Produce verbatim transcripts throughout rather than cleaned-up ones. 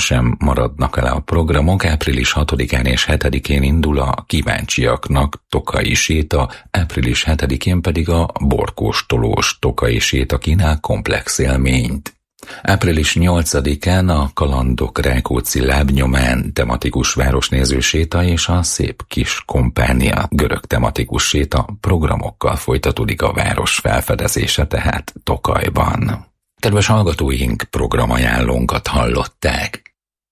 sem maradnak el a programok. Április hatodikán és hetedikén indul a kíváncsiaknak Tokai séta, április hetedikén pedig a borkóstolós Tokai séta kínál komplex élményt. április nyolcadikán a Kalandok Rákóczi lábnyomán tematikus városnéző séta és a Szép Kis Kompánia görög tematikus séta programokkal folytatódik a város felfedezése, tehát Tokajban. Kedves hallgatóink, programajánlónkat hallották.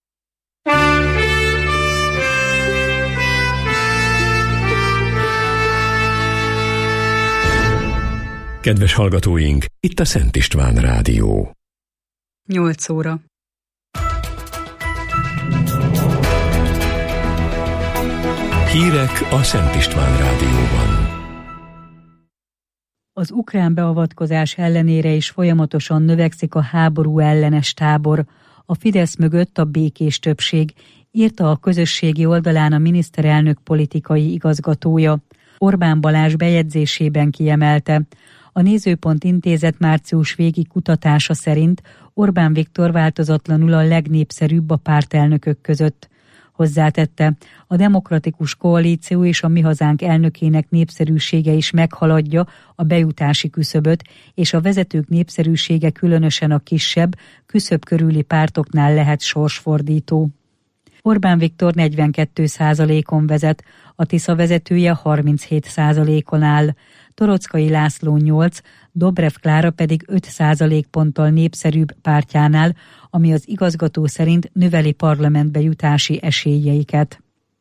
Kedves hallgatóink, itt a Szent István Rádió. nyolc óra. Hírek a Szent István Rádióban. Az ukrán beavatkozás ellenére is folyamatosan növekszik a háború ellenes tábor. A Fidesz mögött a békés többség, írta a közösségi oldalán a miniszterelnök politikai igazgatója. Orbán Balázs bejegyzésében kiemelte. A Nézőpont Intézet március végi kutatása szerint Orbán Viktor változatlanul a legnépszerűbb a pártelnökök között. Hozzátette, a Demokratikus Koalíció és a Mi Hazánk elnökének népszerűsége is meghaladja a bejutási küszöböt, és a vezetők népszerűsége különösen a kisebb, küszöb körüli pártoknál lehet sorsfordító. Orbán Viktor negyvenkét százalékon vezet, a Tisza vezetője harminchét százalékon áll, Torockai László nyolc, Dobrev Klára pedig öt százalékponttal népszerűbb pártjánál, ami az igazgató szerint növeli parlamentbe jutási esélyeiket.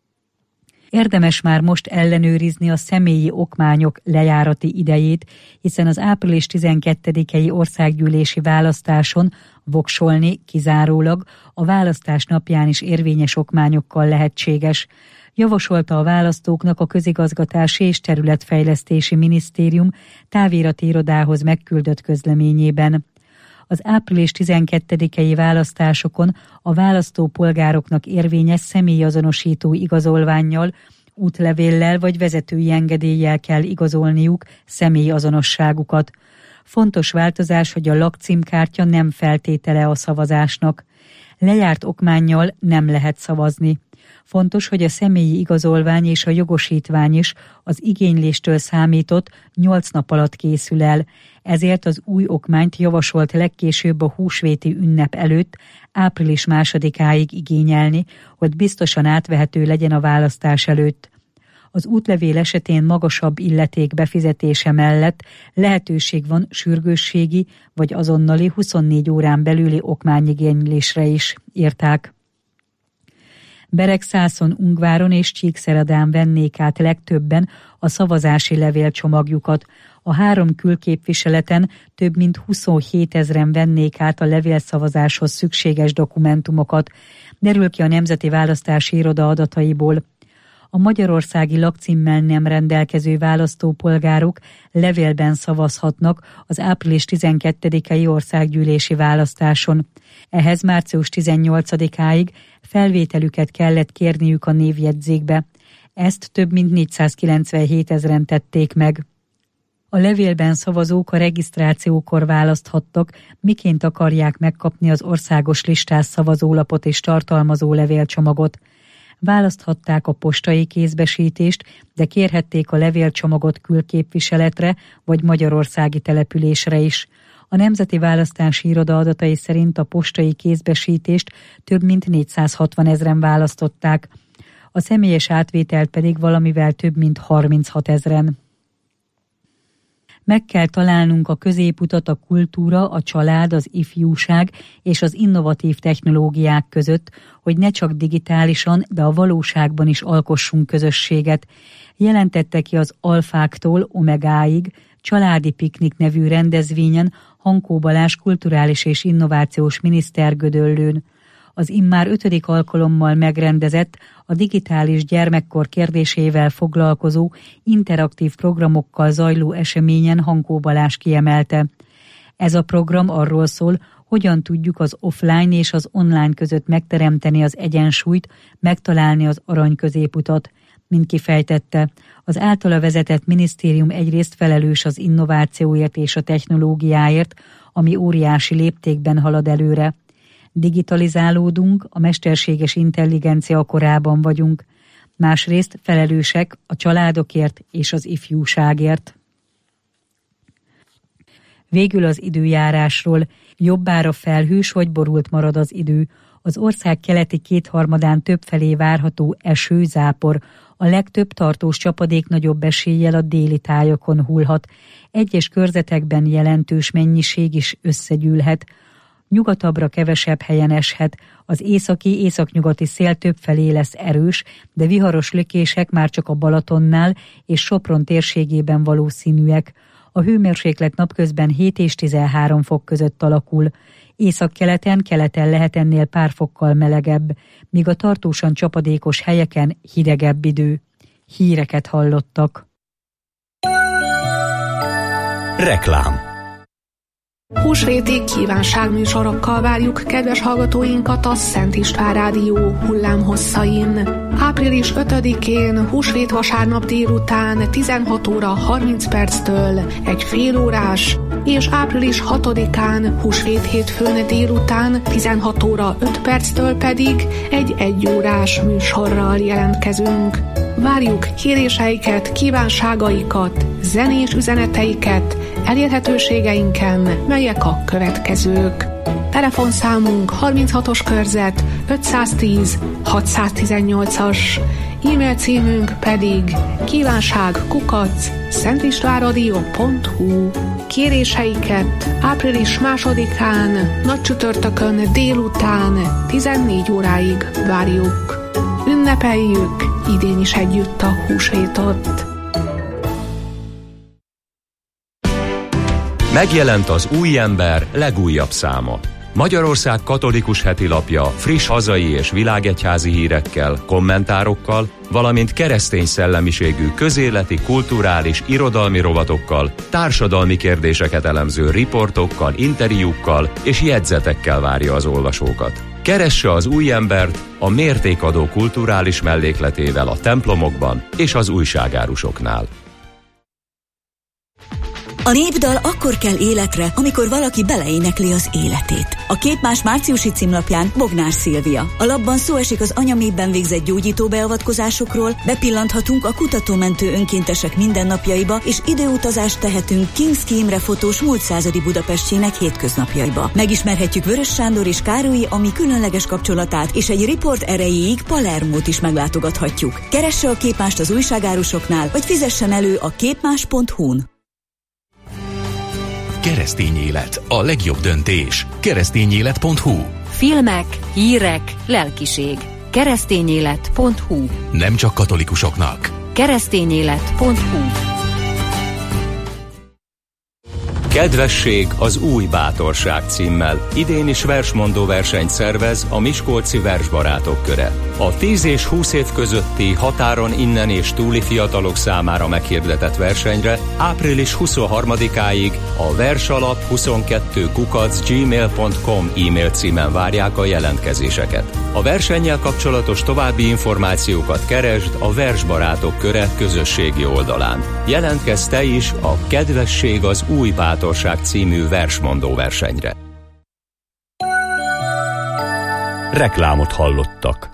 Érdemes már most ellenőrizni a személyi okmányok lejárati idejét, hiszen az április tizenkettedikei országgyűlési választáson voksolni kizárólag a választás napján is érvényes okmányokkal lehetséges. Javasolta a választóknak a Közigazgatási és Területfejlesztési Minisztérium távirati irodához megküldött közleményében. Az április tizenkettedikei választásokon a választópolgároknak érvényes személyazonosító igazolvánnyal, útlevéllel vagy vezetői engedéllyel kell igazolniuk személyazonosságukat. Fontos változás, hogy a lakcímkártya nem feltétele a szavazásnak. Lejárt okmánnyal nem lehet szavazni. Fontos, hogy a személyi igazolvány és a jogosítvány is az igényléstől számított nyolc nap alatt készül el, ezért az új okmányt javasolt legkésőbb a húsvéti ünnep előtt április másodikáig igényelni, hogy biztosan átvehető legyen a választás előtt. Az útlevél esetén magasabb illeték befizetése mellett lehetőség van sürgősségi vagy azonnali huszonnégy órán belüli okmányigénylésre is, írták. Beregszászon, Ungváron és Csíkszeredán vennék át legtöbben a szavazási levélcsomagjukat. A három külképviseleten több mint huszonhétezren vennék át a levélszavazáshoz szükséges dokumentumokat, derül ki a Nemzeti Választási Iroda adataiból. A magyarországi lakcímmel nem rendelkező választópolgárok levélben szavazhatnak az április tizenkettedikei országgyűlési választáson. Ehhez március tizennyolcadikáig felvételüket kellett kérniük a névjegyzékbe. Ezt több mint négyszázkilencvenhétezren tették meg. A levélben szavazók a regisztrációkor választhattak, miként akarják megkapni az országos listás szavazólapot és tartalmazó levélcsomagot. Választhatták a postai kézbesítést, de kérhették a levélcsomagot külképviseletre vagy magyarországi településre is. A Nemzeti Választási Iroda adatai szerint a postai kézbesítést több mint négyszázhatvanezren választották, a személyes átvételt pedig valamivel több mint harminchatezren. Meg kell találnunk a középutat a kultúra, a család, az ifjúság és az innovatív technológiák között, hogy ne csak digitálisan, de a valóságban is alkossunk közösséget, jelentette ki az Alfáktól Omegáig családi piknik nevű rendezvényen Hankó Balázs kulturális és innovációs miniszter Gödöllőn. Az immár ötödik alkalommal megrendezett, a digitális gyermekkor kérdésével foglalkozó interaktív programokkal zajló eseményen Hankó Balázs kiemelte. Ez a program arról szól, hogyan tudjuk az offline és az online között megteremteni az egyensúlyt, megtalálni az arany középutat. Mint kifejtette, az általa vezetett minisztérium egyrészt felelős az innovációért és a technológiáért, ami óriási léptékben halad előre. Digitalizálódunk, a mesterséges intelligencia korában vagyunk. Másrészt felelősek a családokért és az ifjúságért. Végül az időjárásról. Jobbára felhős vagy borult marad az idő. Az ország keleti kétharmadán többfelé várható eső, zápor. A legtöbb tartós csapadék nagyobb eséllyel a déli tájakon hullhat. Egyes körzetekben jelentős mennyiség is összegyűlhet. Nyugatabbra kevesebb helyen eshet. Az északi, északnyugati szél többfelé lesz erős, de viharos lökések már csak a Balatonnál és Sopron térségében valószínűek. A hőmérséklet napközben hét és tizenhárom fok között alakul. Északkeleten, keleten lehet ennél pár fokkal melegebb, míg a tartósan csapadékos helyeken hidegebb idő. Híreket hallottak. Reklám. Húsvéti kívánságműsorokkal várjuk kedves hallgatóinkat a Szent István Rádió hullámhosszain. április ötödikén, húsvét vasárnap délután tizenhat óra harminc perctől egy félórás, és április hatodikán, húsvét hétfőn délután tizenhat óra öt perctől pedig egy egyórás műsorral jelentkezünk. Várjuk kéréseiket, kívánságaikat, zenés üzeneteiket elérhetőségeinken, melyek a következők. Telefonszámunk harminchatos körzet ötszáztíz hatszáztizennyolcas, e-mail címünk pedig kívánság kukac szentistvánradio pont hu. Kéréseiket április másodikán, nagy csütörtökön délután tizennégy óráig várjuk. Ünnepeljük idén is együtt a húsvétot. Megjelent az Új Ember legújabb száma. Magyarország katolikus hetilapja friss hazai és világegyházi hírekkel, kommentárokkal, valamint keresztény szellemiségű közéleti, kulturális, irodalmi rovatokkal, társadalmi kérdéseket elemző riportokkal, interjúkkal és jegyzetekkel várja az olvasókat. Keresse az Új Embert a mértékadó kulturális mellékletével a templomokban és az újságárusoknál. A népdal akkor kell életre, amikor valaki beleénekli az életét. A Képmás márciusi címlapján Bognár Szilvia. A lapban szó esik az anyaméhben végzett gyógyító beavatkozásokról, bepillanthatunk a kutatómentő önkéntesek mindennapjaiba, és időutazást tehetünk Kinszki Imre fotós múlt századi Budapestjének hétköznapjaiba. Megismerhetjük Vörös Sándor és Károlyi Ami különleges kapcsolatát, és egy riport erejéig Palermót is meglátogathatjuk. Keresse a Képmást az újságárusoknál, vagy fizessen elő a képmás pont hu-n. Keresztény élet, a legjobb döntés. keresztényélet pont hu. Filmek, hírek, lelkiség. keresztényélet pont hu. Nem csak katolikusoknak. keresztényélet pont hu. Kedvesség az új bátorság címmel idén is versmondó versenyt szervez a Miskolci Versbarátok Köre. A tíz és húsz év közötti határon innen és túli fiatalok számára meghirdetett versenyre április huszonharmadikáig a versalap huszonkettő kukac gmail pont com e-mail címen várják a jelentkezéseket. A versennyel kapcsolatos további információkat keresd a Versbarátok Köre közösségi oldalán. Jelentkezz te is a Kedvesség az új bátorság című versmondó versenyre. Reklámot hallottak.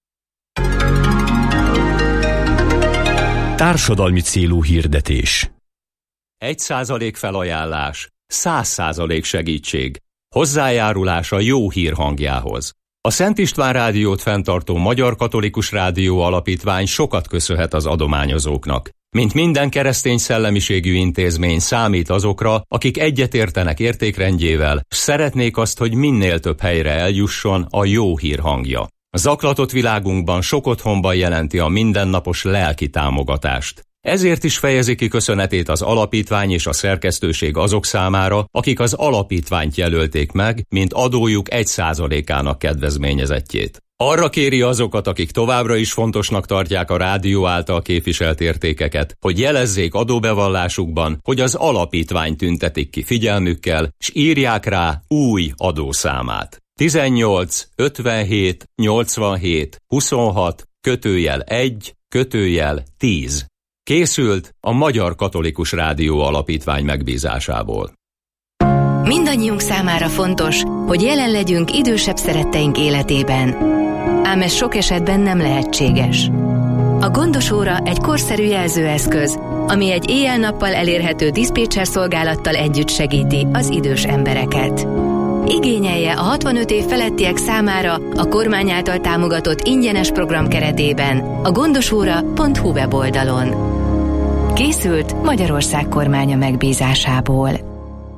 Társadalmi célú hirdetés. Egy százalék felajánlás, száz százalék segítség. Hozzájárulás a jó hír hangjához. A Szent István Rádiót fenntartó Magyar Katolikus Rádió Alapítvány sokat köszönhet az adományozóknak. Mint minden keresztény szellemiségű intézmény számít azokra, akik egyetértenek értékrendjével, s szeretnék azt, hogy minél több helyre eljusson a jó hír hangja. A zaklatott világunkban sok otthonban jelenti a mindennapos lelki támogatást. Ezért is fejezi ki köszönetét az alapítvány és a szerkesztőség azok számára, akik az alapítványt jelölték meg, mint adójuk egy százalékának kedvezményezettjét. Arra kéri azokat, akik továbbra is fontosnak tartják a rádió által képviselt értékeket, hogy jelezzék adóbevallásukban, hogy az alapítvány tüntetik ki figyelmükkel, s írják rá új adószámát. tizennyolc ötvenhét nyolcvanhét huszonhat kötőjel egy kötőjel tíz. Készült a Magyar Katolikus Rádió Alapítvány megbízásából. Mindannyiunk számára fontos, hogy jelen legyünk idősebb szeretteink életében. Ám ez sok esetben nem lehetséges. A Gondos óra egy korszerű jelzőeszköz, ami egy éjjel-nappal elérhető diszpécser szolgálattal együtt segíti az idős embereket. Igényelje a hatvanöt év felettiek számára a kormány által támogatott ingyenes program keretében a gondosóra pont hu weboldalon. Készült Magyarország kormánya megbízásából.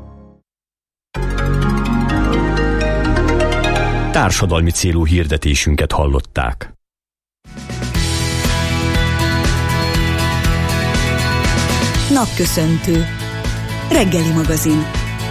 Társadalmi célú hirdetésünket hallották. Napköszöntő. Reggeli magazin.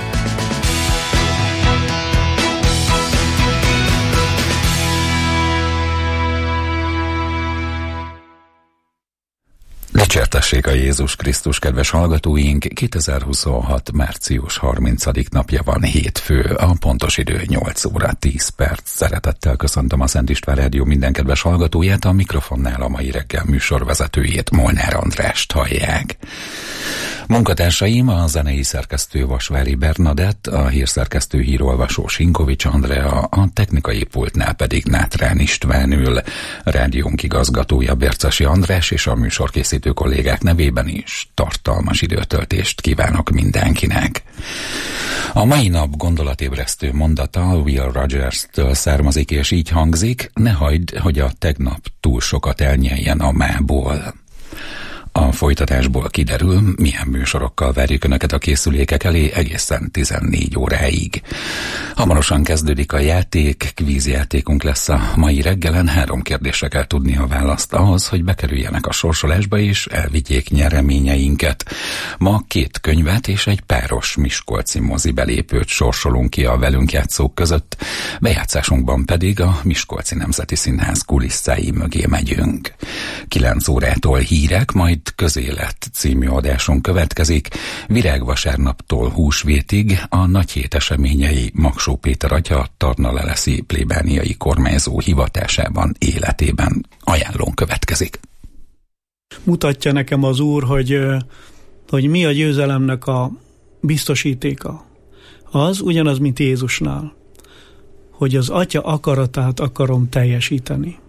Dicsértessék a Jézus Krisztus, kedves hallgatóink! kétezer-huszonhat. március harmincadik napja van, hétfő, a pontos idő nyolc óra tíz perc. Szeretettel köszöntöm a Szent István Rádió minden kedves hallgatóját, a mikrofonnál a mai reggel műsorvezetőjét, Molnár Andrást hallják. Munkatársaim a zenei szerkesztő Vasvári Bernadett, a hírszerkesztő hírolvasó Sinkovics Andrea, a technikai pultnál pedig Nátrán István ül, rádiónk igazgatója Bércesi András, és a műsorkészítő kollégák nevében is tartalmas időtöltést kívánok mindenkinek. A mai nap gondolatébresztő mondata Will Rogers-től származik, és így hangzik: ne hagyd, hogy a tegnap túl sokat elnyeljen a mából. A folytatásból kiderül, milyen műsorokkal várjuk Önöket a készülékek elé egészen tizennégy óráig. Hamarosan kezdődik a játék, kvízjátékunk lesz a mai reggelen, három kérdésre kell tudni a választ ahhoz, hogy bekerüljenek a sorsolásba és elvigyék nyereményeinket. Ma két könyvet és egy páros miskolci mozi belépőt sorsolunk ki a velünk játszók között, bejátszásunkban pedig a Miskolci Nemzeti Színház kulisszái mögé megyünk. kilenc órától hírek, majd Közélet című adásunk következik. Virágvasárnaptól húsvétig a nagy hét eseményei Magsó Péter atya tarnaleleszi plébániai kormányzó hivatásában, életében ajánlón következik. Mutatja nekem az Úr, hogy, hogy mi a győzelemnek a biztosítéka. Az ugyanaz, mint Jézusnál, hogy az atya akaratát akarom teljesíteni.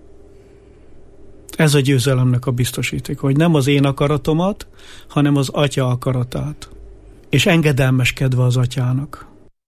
Ez a győzelemnek a biztosíték, hogy nem az én akaratomat, hanem az atya akaratát. És engedelmeskedve az atyának.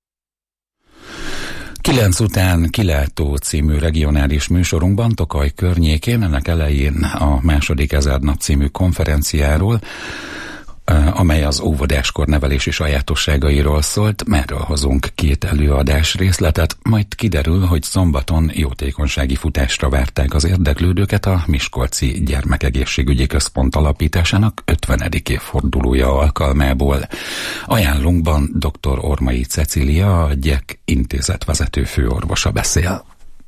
Kilenc után Kilátó című regionális műsorunkban Tokaj környékén, ennek elején a második ezernap című konferenciáról, amely az óvodáskor nevelési sajátosságairól szólt, merről hozunk két előadás részletet, majd kiderül, hogy szombaton jótékonysági futásra várták az érdeklődőket a Miskolci Gyermekegészségügyi Központ alapításának ötvenedik évfordulója alkalmából. Ajánlunkban dr. Ormai Cecília, a gyek intézetvezető főorvosa beszél.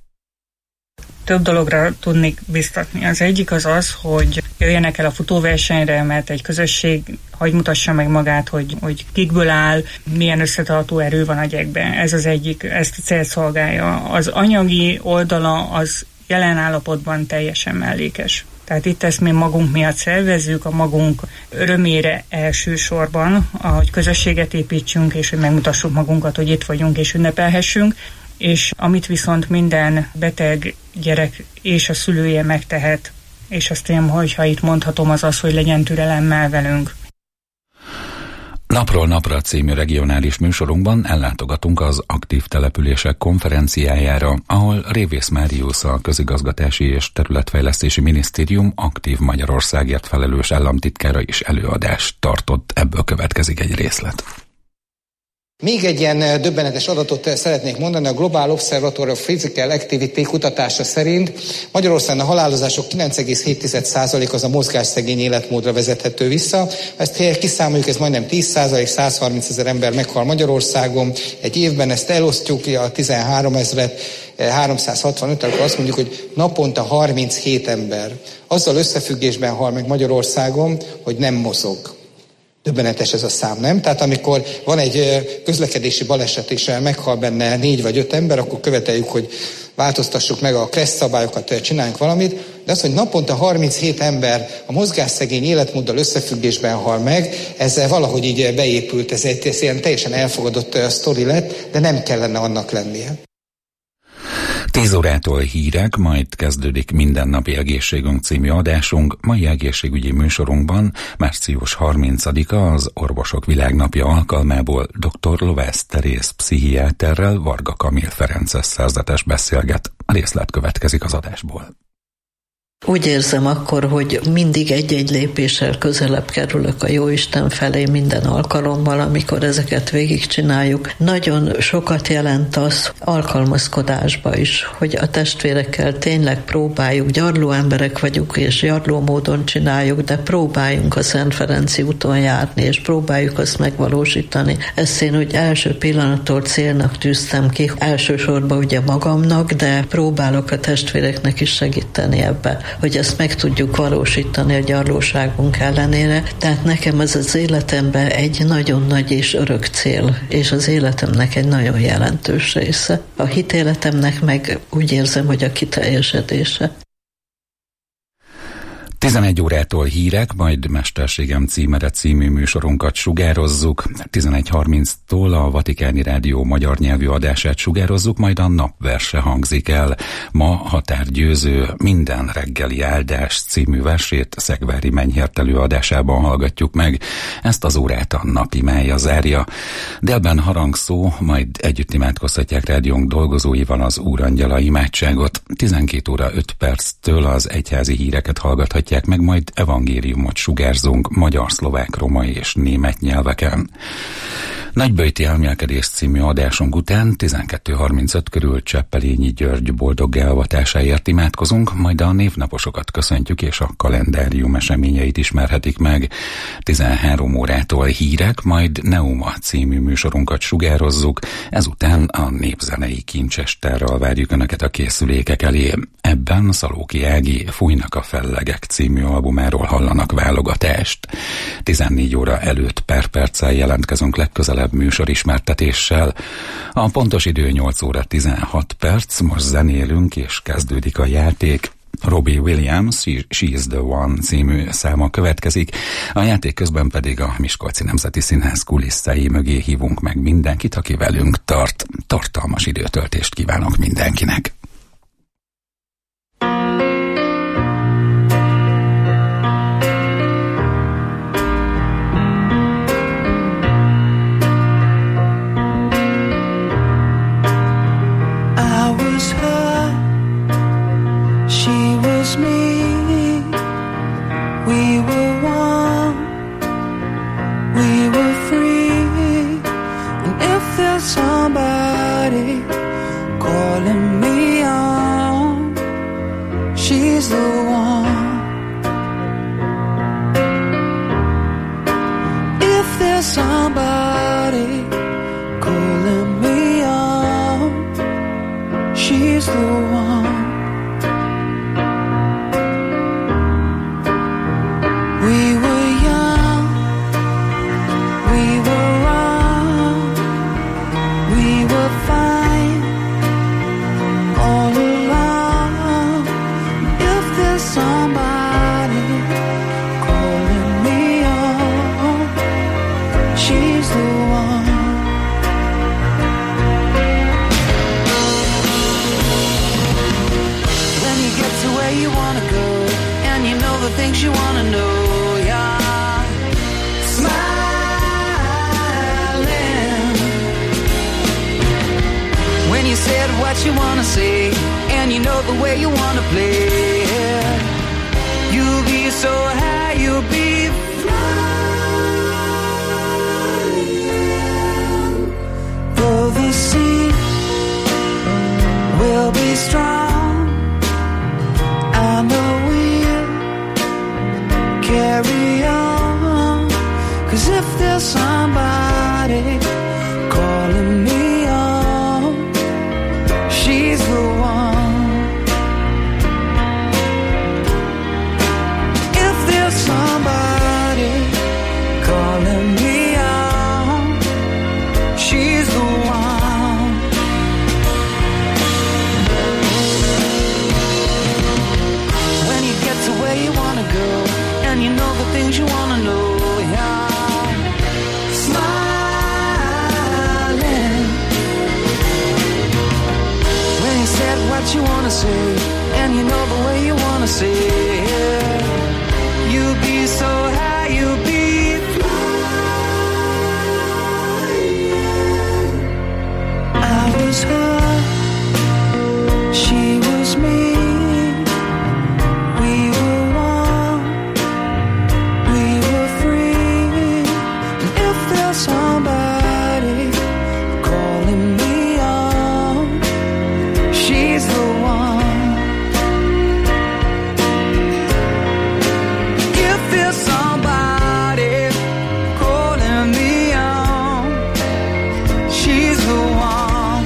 Több dologra tudnék biztatni. Az egyik az az, hogy jöjjenek el a futóversenyre, mert egy közösség hagy mutassa meg magát, hogy, hogy kikből áll, milyen összetartó erő van a gyekben. Ez az egyik, ezt a célt szolgálja. Az anyagi oldala az jelen állapotban teljesen mellékes. Tehát itt ezt mi magunk miatt szervezzük, a magunk örömére elsősorban, ahogy közösséget építsünk, és hogy megmutassuk magunkat, hogy itt vagyunk és ünnepelhessünk. És amit viszont minden beteg gyerek és a szülője megtehet, és azt én, hogyha itt mondhatom, az az, hogy legyen türelemmel velünk. Napról napra című regionális műsorunkban ellátogatunk az aktív települések konferenciájára, ahol Révész Máriusz, a Közigazgatási és Területfejlesztési Minisztérium aktív Magyarországért felelős államtitkára is előadást tartott, ebből következik egy részlet. Még egy ilyen döbbenetes adatot szeretnék mondani, a Global Observatory of Physical Activity kutatása szerint Magyarországon a halálozások kilenc egész hét százalék az a mozgásszegény életmódra vezethető vissza. Ezt kiszámoljuk, ez majdnem tíz százalék, százharmincezer ember meghal Magyarországon. Egy évben ezt elosztjuk, a tizenhárom ezret háromszázhatvanöt, akkor azt mondjuk, hogy naponta harminchét ember. Azzal összefüggésben hal meg Magyarországon, hogy nem mozog. Döbbenetes ez a szám, nem? Tehát amikor van egy közlekedési baleset és meghal benne négy vagy öt ember, akkor követeljük, hogy változtassuk meg a kressz szabályokat, csináljunk valamit, de az, hogy naponta harminchét ember a mozgásszegény életmóddal összefüggésben hal meg, ez valahogy így beépült, ez egy ez ilyen teljesen elfogadott sztori lett, de nem kellene annak lennie. tíz órától hírek, majd kezdődik Mindennapi Egészségünk című adásunk. Mai egészségügyi műsorunkban március harmincadika az Orvosok Világnapja alkalmából dr. Lovász Teréz pszichiáterrel Varga Kamil Ferences szerzetes beszélget. A részlet következik az adásból. Úgy érzem akkor, hogy mindig egy-egy lépéssel közelebb kerülök a Jóisten felé minden alkalommal, amikor ezeket végigcsináljuk. Nagyon sokat jelent az alkalmazkodásba is, hogy a testvérekkel tényleg próbáljuk, gyarló emberek vagyunk, és gyarló módon csináljuk, de próbáljunk a Szent Ferenci úton járni, és próbáljuk azt megvalósítani. Ezt én úgy első pillanattól célnak tűztem ki, elsősorban ugye magamnak, de próbálok a testvéreknek is segíteni ebbe, hogy ezt meg tudjuk valósítani a gyarlóságunk ellenére. Tehát nekem ez az életemben egy nagyon nagy és örök cél, és az életemnek egy nagyon jelentős része. A hitéletemnek meg úgy érzem, hogy a kiteljesedése. tizenegy órától hírek, majd Mesterségem címere című műsorunkat sugározzuk. tizenegy harminctól a Vatikáni Rádió magyar nyelvű adását sugározzuk, majd a napverse hangzik el. Ma Határgyőző Minden reggeli áldás című versét Szegvári Menyhértelő adásában hallgatjuk meg. Ezt az órát a napimája zárja. Délben harangszó, majd együtt imádkozhatják rádiónk dolgozóival az Úrangyala imádságot. tizenkét óra öt perctől az egyházi híreket hallgathatják meg, majd evangéliumot sugárzunk magyar, szlovák, romai és német nyelveken. Nagyböjti elmélkedés című adásunk után tizenkét harmincöt körül Cseppelényi György boldoggá avatásáért imádkozunk, majd a névnaposokat köszöntjük, és a kalendárium eseményeit ismerhetik meg. tizenhárom órától hírek, majd Neuma című műsorunkat sugározzuk, ezután a népzenei kincsestárral várjuk Önöket a készülékek elé. Ebben Szalóki Ági Fújnak a fellegek című albumáról hallanak válogatást. tizennégy óra előtt per perccel jelentkezünk legközelebb műsorismertetéssel. A pontos idő nyolc óra tizenhat perc, most zenélünk és kezdődik a játék. Robbie Williams, She's the One című száma következik, a játék közben pedig a Miskolci Nemzeti Színház kulisszái mögé hívunk meg mindenkit, aki velünk tart. Tartalmas időtöltést kívánok mindenkinek! Somebody calling me on, she's the one. If there's somebody calling me on, she's the one. We were young, we were wrong, we were fine all along. If there's somebody calling me on, she's the one. When you get to where you wanna go, and you know the things you wanna know, yeah, smiling. When you said what you wanna say, and you know the way you wanna play, you'll be so high, you'll be flying. Though the sea will be strong, I know we'll carry on. 'Cause if there's somebody calling me on, she's the one. If there's and you know the way you wanna say it. You'll be so high, you'll be flying. I was her, she was me. We were one, we were free. And if there's somebody calling me on, she's the one. If there's somebody calling me on, she's the one.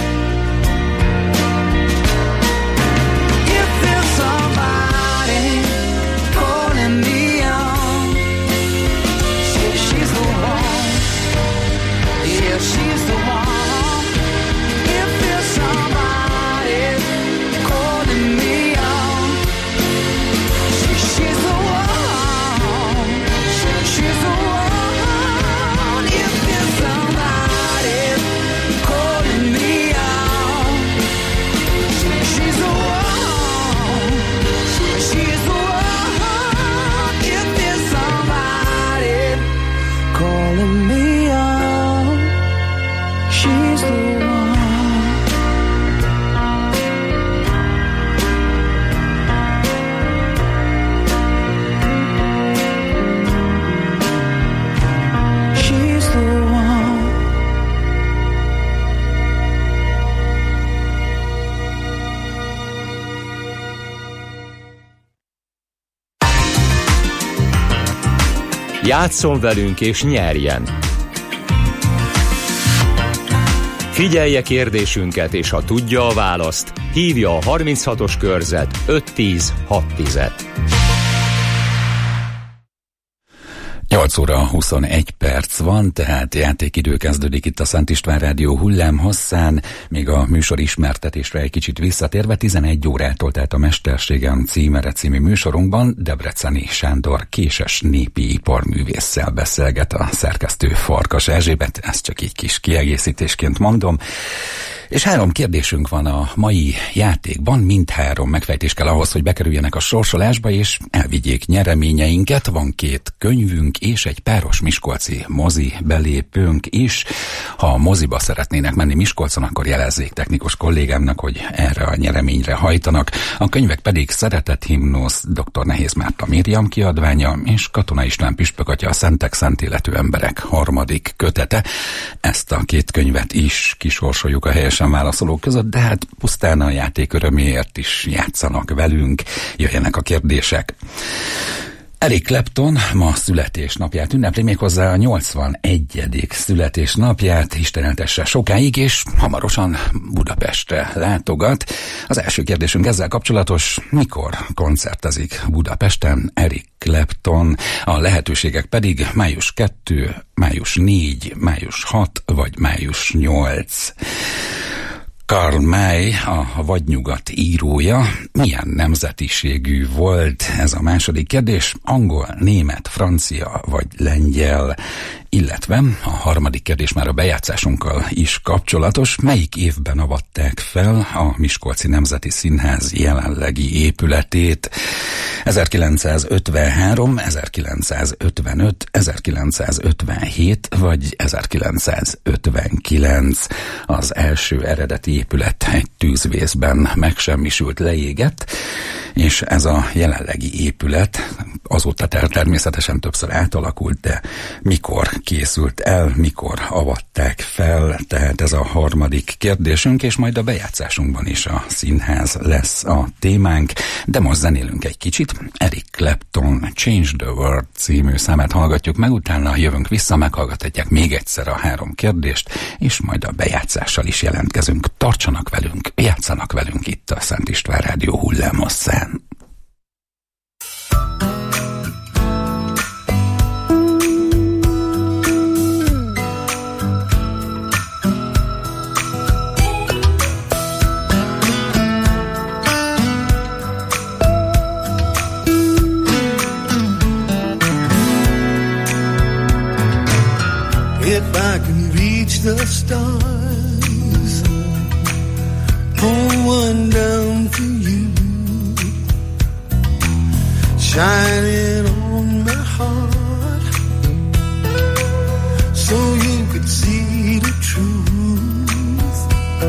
If there's somebody calling me on, she- she's the one. Yeah, she's the one. If there's somebody calling me on, she- she's the one. She- she's the one. If there's somebody calling me on, she- she's the one. She- she's the one. If there's somebody calling me on, she's the one. She's the one. Játsszon velünk és nyerjen! Figyelje kérdésünket, és ha tudja a választ, hívja a harminchatos körzet öt tíz hat tíz. nyolc óra huszonegy perc van, tehát játékidő kezdődik itt a Szent István Rádió hullámhosszán, még a műsor ismertetésre egy kicsit visszatérve, tizenegy órától, tehát a Mesterségem címere című műsorunkban Debreceni Sándor késes népi iparművésszel beszélget a szerkesztő Farkas Erzsébet, ezt csak így kis kiegészítésként mondom. És három kérdésünk van a mai játékban, mindhárom megfejtés kell ahhoz, hogy bekerüljenek a sorsolásba, és elvigyék nyereményeinket. Van két könyvünk és egy páros miskolci mozi belépőnk is. Ha a moziba szeretnének menni Miskolcon, akkor jelezzék technikus kollégámnak, hogy erre a nyereményre hajtanak. A könyvek pedig Szeretett himnusz, dr. Nehéz Márta Miriam kiadványa, és Katona István püspök atya, a Szentek szent életű emberek harmadik kötete. Ezt a két könyvet is kisorsoljuk a helyes válaszolók között, de hát pusztán a játék öröméért is játszanak velünk, jöjjenek a kérdések. Eric Clapton ma születésnapját ünnepli, méghozzá a nyolcvanegyedik születésnapját, Isten éltesse sokáig, és hamarosan Budapestre látogat. Az első kérdésünk ezzel kapcsolatos: mikor koncertezik Budapesten Eric Clapton? A lehetőségek pedig május kettő, május négy, május hat vagy május nyolc. Karl May, a Vadnyugat írója, milyen nemzetiségű volt? Ez a második kérdés. Angol, német, francia vagy lengyel? Illetve a harmadik kérdés már a bejátszásunkkal is kapcsolatos. Melyik évben avatták fel a Miskolci Nemzeti Színház jelenlegi épületét? ezerkilencszázötvenhárom, ezerkilencszázötvenöt, ezerkilencszázötvenhét vagy ezerkilencszázötvenkilenc? Az első eredeti épület egy tűzvészben megsemmisült, leégett, és ez a jelenlegi épület azóta természetesen többször átalakult, de mikor készült el, mikor avatták fel, tehát ez a harmadik kérdésünk, és majd a bejátszásunkban is a színház lesz a témánk, de most zenélünk egy kicsit. Eric Clapton Change the World című számát hallgatjuk meg, utána jövünk vissza, meghallgathatják még egyszer a három kérdést, és majd a bejátszással is jelentkezünk. Tartsanak velünk, játszanak velünk itt a Szent István Rádió hullámhosszán. If I can reach the stars, pull one down for you. shining on my heart, so you could see the truth.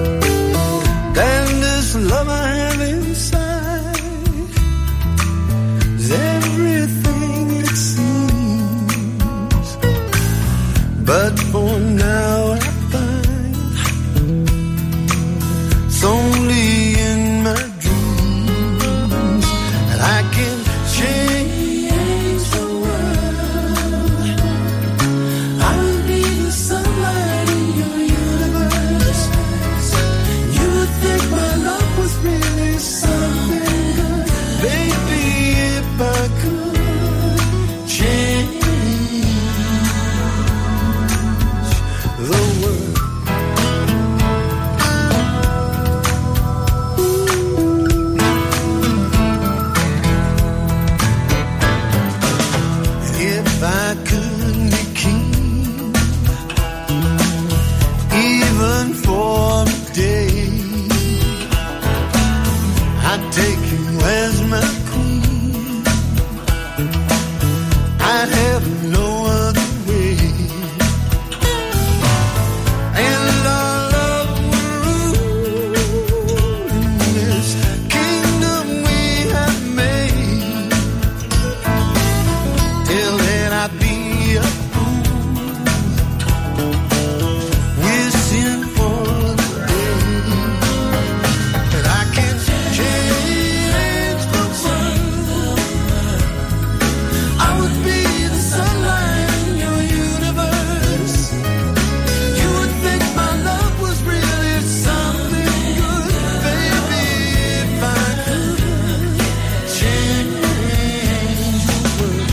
And this love I have inside is everything it seems. But for now I find it's only in my dreams that I can change the world. I'll be the sunlight in your universe. You would think my love was really something good. Baby, if I could change the world. If I could be king, even for a day, I'd take you as my queen. I'd have no other way, and our love would rule in this kingdom we have made. Till then I'd be a fool, wishing for the day that I can change the world. I would be the sunlight in your universe. You would think my love was really something good. Baby, if I could change the world.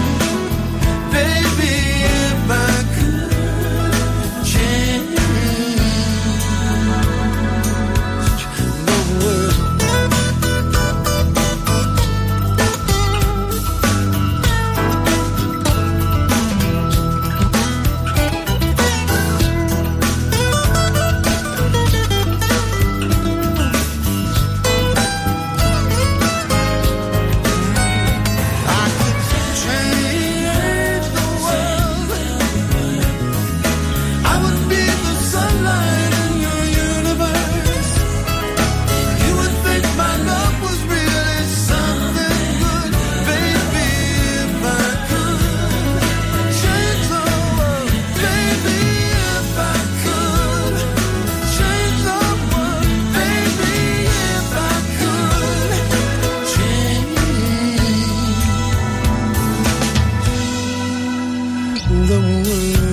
Baby, if I could change the world. I could change the world. I would be the sunlight in your universe. You would think my love was really something good. Baby, if I could change the world. Baby, if I could change the world. Baby, if I could change the world.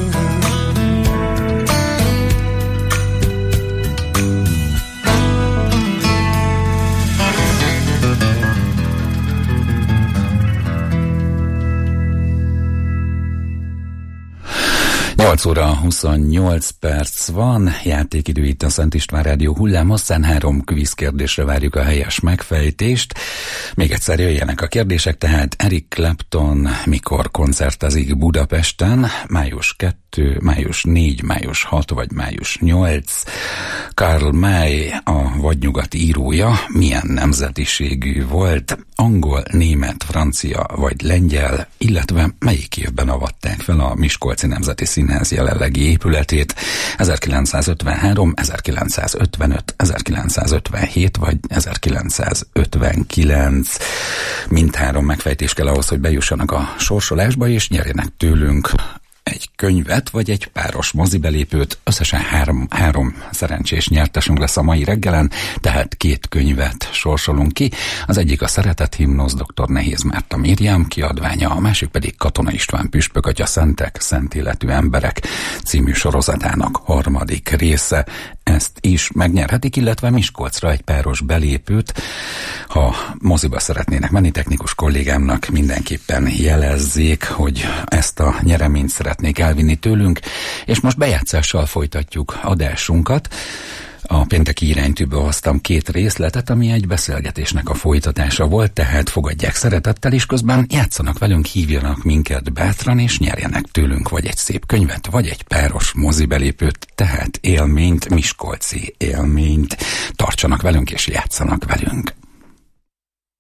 nyolc óra huszonnyolc perc van, játékidő itt a Szent István Rádió hullámhosszán, három kvízkérdésre várjuk a helyes megfejtést. Még egyszer jöjjenek a kérdések, tehát Eric Clapton mikor koncertezik Budapesten? Május kettő, május négy, május hat vagy május nyolc? Karl May, a vadnyugat írója, milyen nemzetiségű volt? Angol, német, francia vagy lengyel, illetve melyik évben avatták fel a Miskolci Nemzeti Színház jelenlegi épületét? ezerkilencszázötvenhárom, ezerkilencszázötvenöt, ezerkilencszázötvenhét vagy ezerkilencszázötvenkilenc. Mindhárom megfejtés kell ahhoz, hogy bejussanak a sorsolásba, és nyerjenek tőlünk egy könyvet, vagy egy páros mozibelépőt. Összesen három, három szerencsés nyertesünk lesz a mai reggelen, tehát két könyvet sorsolunk ki. Az egyik a Szeretet himnusz, dr. Nehéz Márta Mirjám kiadványa, a másik pedig Katona István Püspök atya Szentek, szent életű emberek című sorozatának harmadik része. Ezt is megnyerhetik, illetve Miskolcra egy páros belépőt. Ha moziba szeretnének menni, technikus kollégámnak mindenképpen jelezzék, hogy ezt a nyereményt szeretnék elvinni tőlünk, és most bejátszással folytatjuk adásunkat. A pénteki iránytűből hoztam két részletet, ami egy beszélgetésnek a folytatása volt, tehát fogadják szeretettel, és közben játszanak velünk, hívjanak minket bátran, és nyerjenek tőlünk vagy egy szép könyvet, vagy egy páros mozibelépőt, tehát élményt, miskolci élményt. Tartsanak velünk, és játszanak velünk.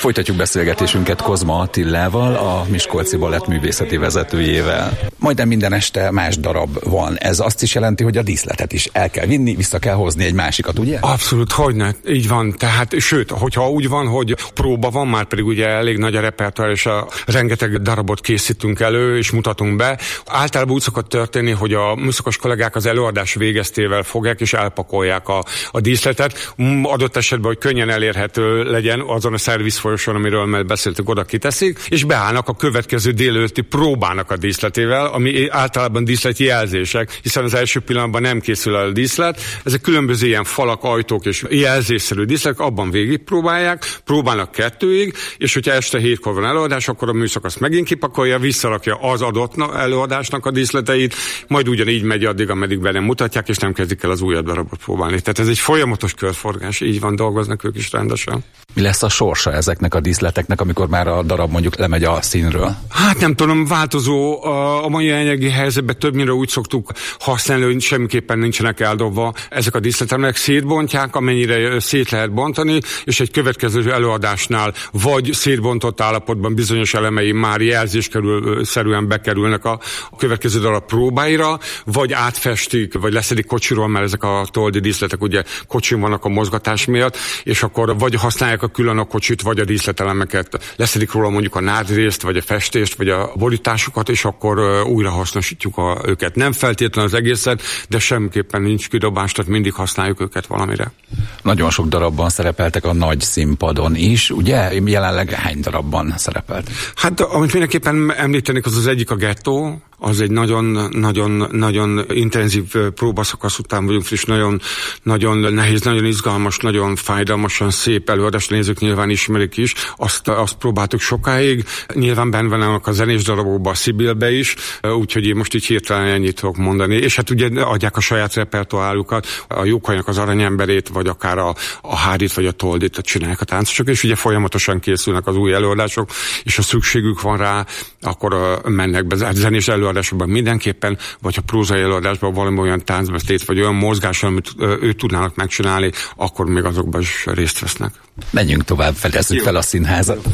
Folytatjuk beszélgetésünket Kozma Attilával, a Miskolci Balett művészeti vezetőjével. Majdnem minden este más darab van. Ez azt is jelenti, hogy a díszletet is el kell vinni, vissza kell hozni egy másikat, ugye? Abszolút, hogyne. Így van. Tehát, sőt, hogyha úgy van, hogy próba van, már pedig ugye elég nagy a repertoár, és a rengeteg darabot készítünk elő, és mutatunk be. Általában úgy szokott történni, hogy a műszakos kollégák az előadás végeztével fogják, és elpakolják a, a díszletet. Adott esetben, hogy könnyen elérhető legyen azon a szerviz folyosón, amiről már beszéltük, oda kiteszik, és beállnak a következő délelőtti próbának a díszletével, ami általában díszleti jelzések, hiszen az első pillanatban nem készül el a díszlet. Ezek különböző ilyen falak, ajtók és jelzésszerű díszletek, abban végigpróbálják, próbálnak kettőig, és hogyha este hétkor van előadás, akkor a műszak azt megint kipakolja, visszarakja az adott előadásnak a díszleteit, majd ugyanígy megy addig, ameddig be nem mutatják, és nem kezdik el az újabb darabot próbálni. Tehát ez egy folyamatos körforgás, így van, dolgoznak ők is rendesen. Mi lesz a sorsa ezeknek a díszleteknek, amikor már a darab mondjuk lemegy a színről? Hát nem tudom, változó. A mai anyagi helyzetben többnyire úgy szoktuk használni, hogy semmiképpen nincsenek eldobva ezek a díszletek, amelyek szétbontják, amennyire szét lehet bontani, és egy következő előadásnál vagy szétbontott állapotban bizonyos elemei már jelzésszerűen bekerülnek a következő darab próbáira, vagy átfestik, vagy leszedik kocsiról, mert ezek a toldi díszletek ugye kocsin vannak a mozgatás miatt, és akkor vagy használják a külön a kocsit, vagy a díszletelemeket, leszedik róla mondjuk a nádrészt, vagy a festést, vagy a borításokat, és akkor uh, újra hasznosítjuk a, őket. Nem feltétlenül az egészet, de semmiképpen nincs kidobás, tehát mindig használjuk őket valamire. Nagyon sok darabban szerepeltek a nagy színpadon is, ugye? Jelenleg hány darabban szerepelt? Hát, amit mindenképpen említenék, az az egyik a Gettó, az egy nagyon-nagyon-nagyon intenzív próbaszakasz után vagyunk, és nagyon, nagyon nehéz, nagyon izgalmas, nagyon fájdalmasan szép előadást, nézők nyilván ismerik is. Azt, azt próbáltuk sokáig. Nyilván benne vannak a zenés darabokban, a Szibilbe is, úgyhogy én most így hirtelen ennyit tudok mondani. És hát ugye adják a saját repertoárukat, a Jókainak az Aranyemberét, vagy akár a, a Hádit, vagy a Toldit csinálják a táncosok, és ugye folyamatosan készülnek az új előadások, és ha szükségük van rá, akkor mennek be zenés előadásokban mindenképpen, vagy ha prózai előadásban valami olyan táncbeszéd, vagy olyan mozgás, amit ők tudnának megcsinálni, akkor még azokban is részt vesznek. Menjünk tovább, fedezzük fel a színházat.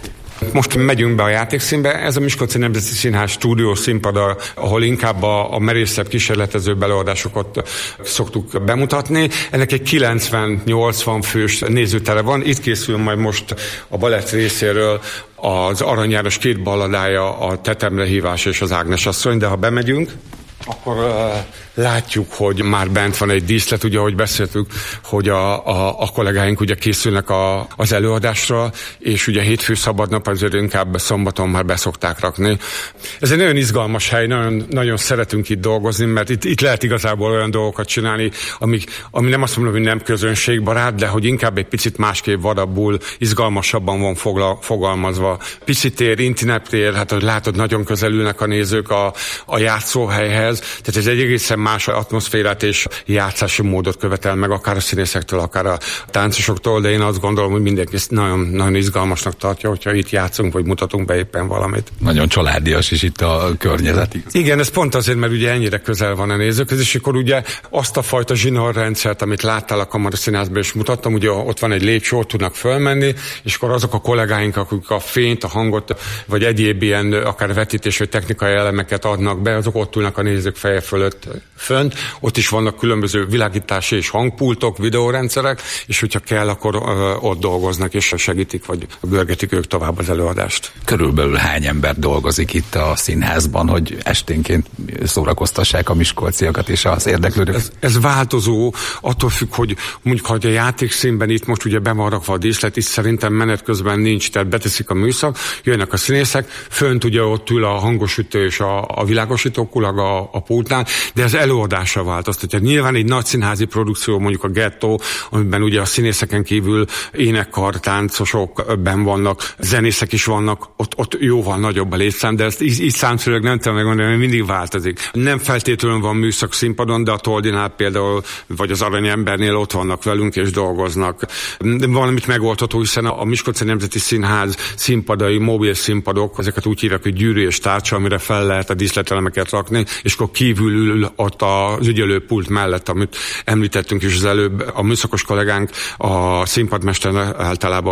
Most megyünk be a játékszínbe, ez a Miskolci Nemzeti Színház stúdió színpada, ahol inkább a, a merészebb kísérletező előadásokat szoktuk bemutatni. Ennek egy kilencven-nyolcvan fős nézőtere van, itt készül majd most a balett részéről az Aranyjános két balladája, a Tetemre hívás és az Ágnes asszony, de ha bemegyünk, akkor uh, látjuk, hogy már bent van egy díszlet, ugye, ahogy beszéltük, hogy a, a, a kollégáink ugye készülnek a, az előadásra, és ugye hétfő szabadnap, azért inkább szombaton már beszokták rakni. Ez egy nagyon izgalmas hely, nagyon, nagyon szeretünk itt dolgozni, mert itt, itt lehet igazából olyan dolgokat csinálni, amik, ami nem azt mondom, hogy nem közönségbarát, de hogy inkább egy picit másképp vadabbul, izgalmasabban van fogla, fogalmazva. Piszitér, intineptér, hát hogy látod, nagyon közelülnek a nézők a, a játszóhelyhez. Tehát ez egy egészen más atmoszférát és játszási módot követel meg, akár a színészektől, akár a táncosoktól, de én azt gondolom, hogy mindenki nagyon, nagyon izgalmasnak tartja, hogyha itt játszunk, vagy mutatunk be éppen valamit. Nagyon családias is itt a környezet. Igen, ez pont azért, mert ugye ennyire közel van a nézőkhöz, és akkor ugye azt a fajta zsinórrendszert, amit láttál a Kamaraszínházban is mutattam, ugye ott van egy lépcső, ott tudnak fölmenni, és akkor azok a kollégáink, akik a fényt, a hangot, vagy egyéb ilyen akár vetítés, vagy technikai elemeket adnak be, azok ott ülnek a nézők feje fölött fönt, ott is vannak különböző világítási és hangpultok, videórendszerek, és hogyha kell, akkor ö, ott dolgoznak, és segítik, vagy görgetik ők tovább az előadást. Körülbelül hány ember dolgozik itt a színházban, hogy esténként szórakoztassák a miskolciakat és az érdeklődőket? Ez, ez változó, attól függ, hogy mondjuk, ha a játékszínben itt most ugye be van rakva a díszlet, itt szerintem menet közben nincs, tehát beteszik a műszak, jönnek a színészek, fönt ugye ott ül a hangosütő és a, a világosító kulag a, a pultnál, de ez előadásra változtatja. Nyilván egy nagy színházi produkció, mondjuk a Gettó, amiben ugye a színészeken kívül énekkar, táncosok benn vannak, zenészek is vannak, ott, ott jóval nagyobb a létszám, de ezt így, így számszerűleg nem tudom megmondani, mert mindig változik. Nem feltétlenül van műszak színpadon, de a Toldinál például, vagy az Aranyembernél ott vannak velünk és dolgoznak. De valamit megoldható, hiszen a Miskolci Nemzeti Színház színpadai, mobil színpadok, ezeket úgy hívják, hogy gyűrű és tárcsa, amire fel lehet a díszletelemeket rakni, és akkor kívül ül ott az ügyelőpult mellett, amit említettünk is az előbb, a műszakos kollégánk, a színpadmester általában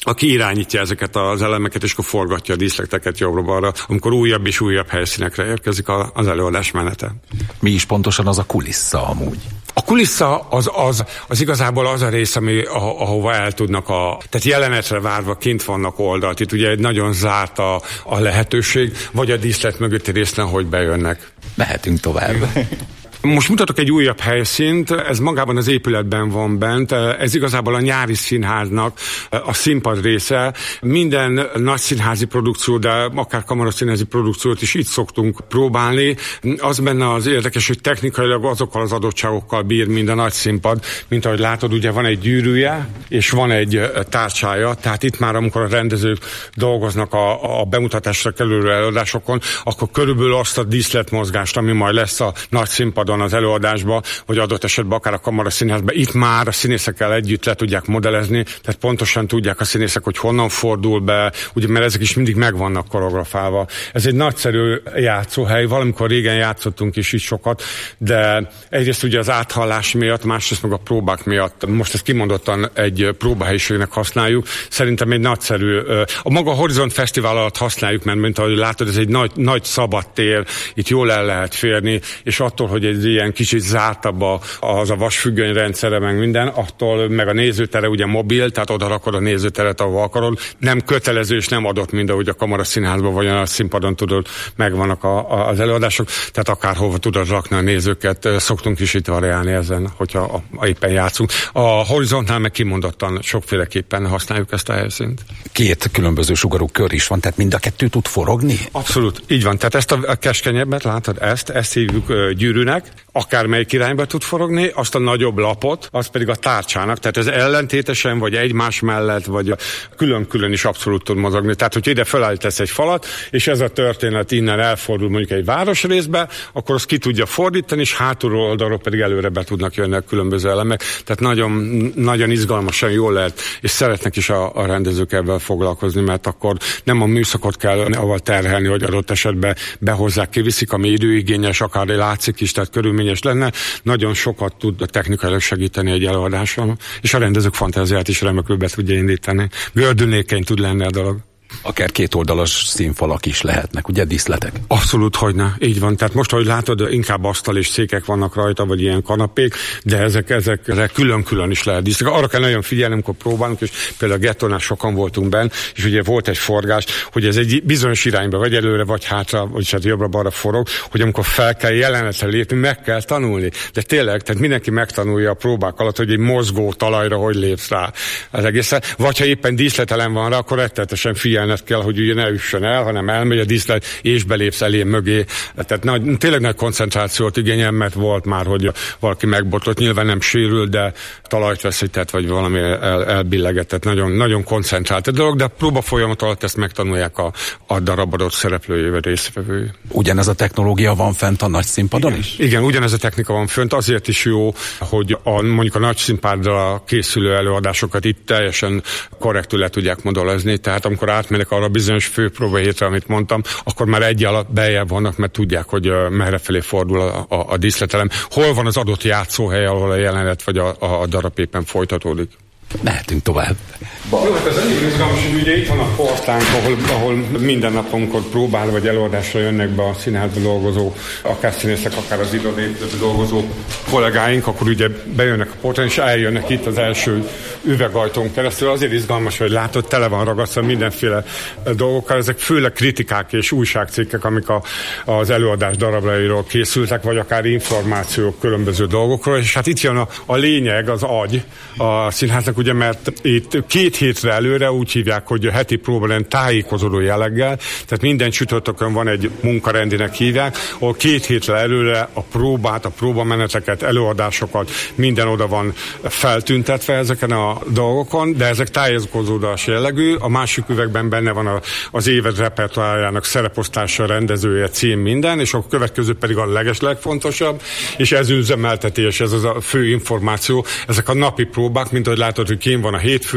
aki irányítja ezeket az elemeket, és akkor forgatja a díszleteket jobbra-balra, amikor újabb és újabb helyszínekre érkezik az előadás menete. Mi is pontosan az a kulissza amúgy? A kulissza az, az, az igazából az a rész, ami, ahova el tudnak a, tehát jelenetre várva kint vannak oldalt. Itt ugye egy nagyon zárt a, a lehetőség, vagy a díszlet mögötti részen, hogy bejönnek. Mehetünk tovább. Most mutatok egy újabb helyszínt, ez magában az épületben van bent, ez igazából a nyári színháznak a színpad része. Minden nagy színházi produkció, de akár kamaraszínházi produkciót is itt szoktunk próbálni. Az benne az érdekes, hogy technikailag azokkal az adottságokkal bír, mint a nagy színpad, mint ahogy látod, ugye van egy gyűrűje, és van egy tárcsája, tehát itt már amikor a rendezők dolgoznak a, a bemutatásra kerülő előadásokon, akkor körülbelül azt a díszletmozgást, ami majd lesz a nagy színpadon, az előadásba, vagy adott esetben akár a kamaraszínházban. Itt már a színészekkel együtt le tudják modellezni, tehát pontosan tudják a színészek, hogy honnan fordul be, ugye, mert ezek is mindig meg vannak koreografálva. Ez egy nagyszerű játszóhely, valamikor régen játszottunk is így sokat, de egyrészt ugye az áthallás miatt, másrészt meg a próbák miatt. Most ezt kimondottan egy próbahelyiségnek használjuk. Szerintem egy nagyszerű, a maga Horizont Fesztivál alatt használjuk, mert mint ahogy látod, ez egy nagy, nagy szabad tér, itt jól el lehet férni, és attól, hogy egy ilyen kicsit zártabb az a vasfüggöny rendszere, meg minden, attól meg a nézőtere ugye mobil, tehát oda rakod a nézőteret, ahol akarod. Nem kötelező és nem adott, mint ahogy a kamaraszínházban vagy a színpadon tudod, megvannak a, a, az előadások, tehát akárhova tudod rakni a nézőket, szoktunk is itt variálni ezen, hogyha a, a éppen játszunk. A Horizontnál meg kimondottan sokféleképpen használjuk ezt a helyszínt. Két különböző sugarú kör is van, tehát mind a kettő tud forogni? Abszolút, így van. Tehát ezt a, a keskenyebbet, látod, ezt, ezt hívjuk uh, gyűrűnek, akármelyik irányba tud forogni, azt a nagyobb lapot, az pedig a tárcsának, tehát ez ellentétesen, vagy egymás mellett, vagy külön-külön is abszolút tud mozogni. Tehát, hogy ide felállítasz egy falat, és ez a történet innen elfordul mondjuk egy városrészbe, akkor azt ki tudja fordítani, és hátulról oldalról pedig előre be tudnak jönni a különböző elemek. Tehát nagyon, nagyon izgalmasan jól lehet, és szeretnek is a, a rendezők ebben foglalkozni, mert akkor nem a műszakot kell avval terhelni, hogy adott esetben behozzák, kiviszik, ami időigényes, akár látszik is, tehát körülményes lenne, nagyon sokat tud technikailag segíteni egy előadáson, és a rendezők fantáziát is remekül be tudja indítani. Gördülékeny tud lenni a dolog. Akár kétoldalas színfalak is lehetnek, ugye, díszletek? Abszolút, hogyne. Így van. Tehát most, ahogy látod, inkább asztal és székek vannak rajta, vagy ilyen kanapék, de ezek, ezek, ezek külön-külön is lehet díszletek. Arra kell nagyon figyelni, amikor próbálunk, és például a Gettónál sokan voltunk benn, és ugye volt egy forgás, hogy ez egy bizonyos irányba, vagy előre, vagy hátra, vagy hát jobbra-balra forog, hogy amikor fel kell jelenetre lépni, meg kell tanulni. De tényleg, tehát mindenki megtanulja a próbák alatt, hogy egy mozgó talajra hogy lépsz rá az egészen. Vagy ha éppen díszletelem van rá, akkor rettenetesen figyelned kell, hogy ugye ne üssön el, hanem elmegy a díszlet, és belépsz elé mögé. Tehát nagy, tényleg nagy koncentrációt igényel, mert volt már, hogy valaki megbotlott, nyilván nem sérül, de talajt veszített, vagy valami el, elbillegetett. Nagyon, nagyon koncentrált a dolog, de a próba folyamat alatt ezt megtanulják a, a darab adott szereplői vagy résztvevői. Ugyanez a technológia van fent a nagy színpadon igen, is? Igen, ugyanez a technika van fönt, azért is jó, hogy a, mondjuk a nagy színpadra készülő előadásokat itt teljesen korrektül le tudják modellezni, tehát amikor átmennek arra a bizonyos főpróba hétre, amit mondtam, akkor már egy alatt beljebb vannak, mert tudják, hogy uh, merre felé fordul a, a, a díszletelem. Hol van az adott játszóhely, ahol a jelenet vagy a, a darab éppen folytatódik. Mehetünk tovább. Jó, hát ez elég izgalmas, hogy ugye itt van a portánk, ahol, ahol minden nap, amikor próbál vagy előadásra jönnek be a színházba dolgozó, akár színészek, akár az irodában dolgozó kollégáink, akkor ugye bejönnek a portán, és eljönnek itt az első üvegajtón keresztül. Azért izgalmas, hogy látod, tele van ragasztva mindenféle dolgokkal. Ezek főleg kritikák és újságcikkek, amik a, az előadás darabrairól készültek, vagy akár információk különböző dolgokról. És hát itt jön a, a lényeg, az agy a színháznak, ugye, mert itt két hétre előre úgy hívják, hogy a heti próbálán tájékozódó jelleggel, tehát minden csütörtökön van egy munkarendinek hívják, ahol két hétre előre a próbát, a próbameneteket, előadásokat, minden oda van feltüntetve ezeken a dolgokon, de ezek tájékozódás jellegű, a másik üvegben benne van a, az évad repertoárjának szereposztása, rendezője, cím, minden, és a következő pedig a legeslegfontosabb, és ez üzemeltetés, ez az a fő információ, ezek a napi próbák, mint ahogy látod, hogy kén van a hétfői,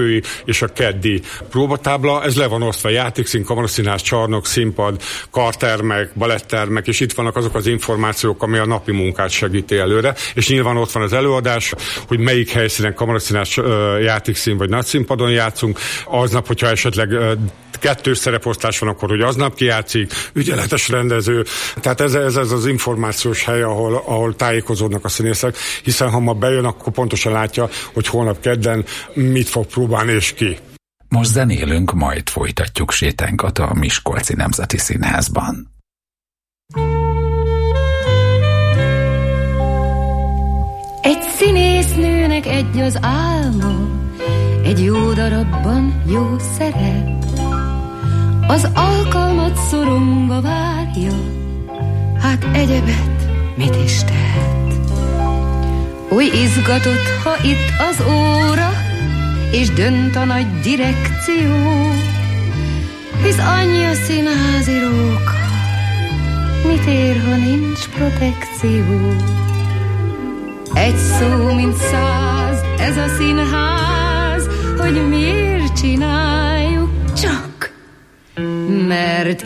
és a keddi próbatábla, ez le van osztva: játékszín, kamaraszínház, csarnok, színpad, kartermek, balettermek, és itt vannak azok az információk, ami a napi munkát segíti előre, és nyilván ott van az előadás, hogy melyik helyszínen, kamaraszínház, játékszín vagy nagyszínpadon játszunk. Aznap, hogyha esetleg kettős szereposztás van, akkor hogy aznap kijátszik, ügyeletes rendező. Tehát ez, ez, ez az információs hely, ahol, ahol tájékozódnak a színészek, hiszen ha ma bejön, akkor pontosan látja, hogy holnap kedden mit fog próbálni és ki. Most zenélünk, majd folytatjuk sétánkat a Miskolci Nemzeti Színházban. Egy színésznőnek egy az álma, egy jó darabban jó szerep, az alkalmat szorongva várja, hát egyebet mit is tehet. Oly izgatott, ha itt az óra, és dönt a nagy direkció, hisz annyi a színházi róka, mit ér, ha nincs protekció. Egy szó, mint száz, ez a színház, hogy miért csináljuk csak, mert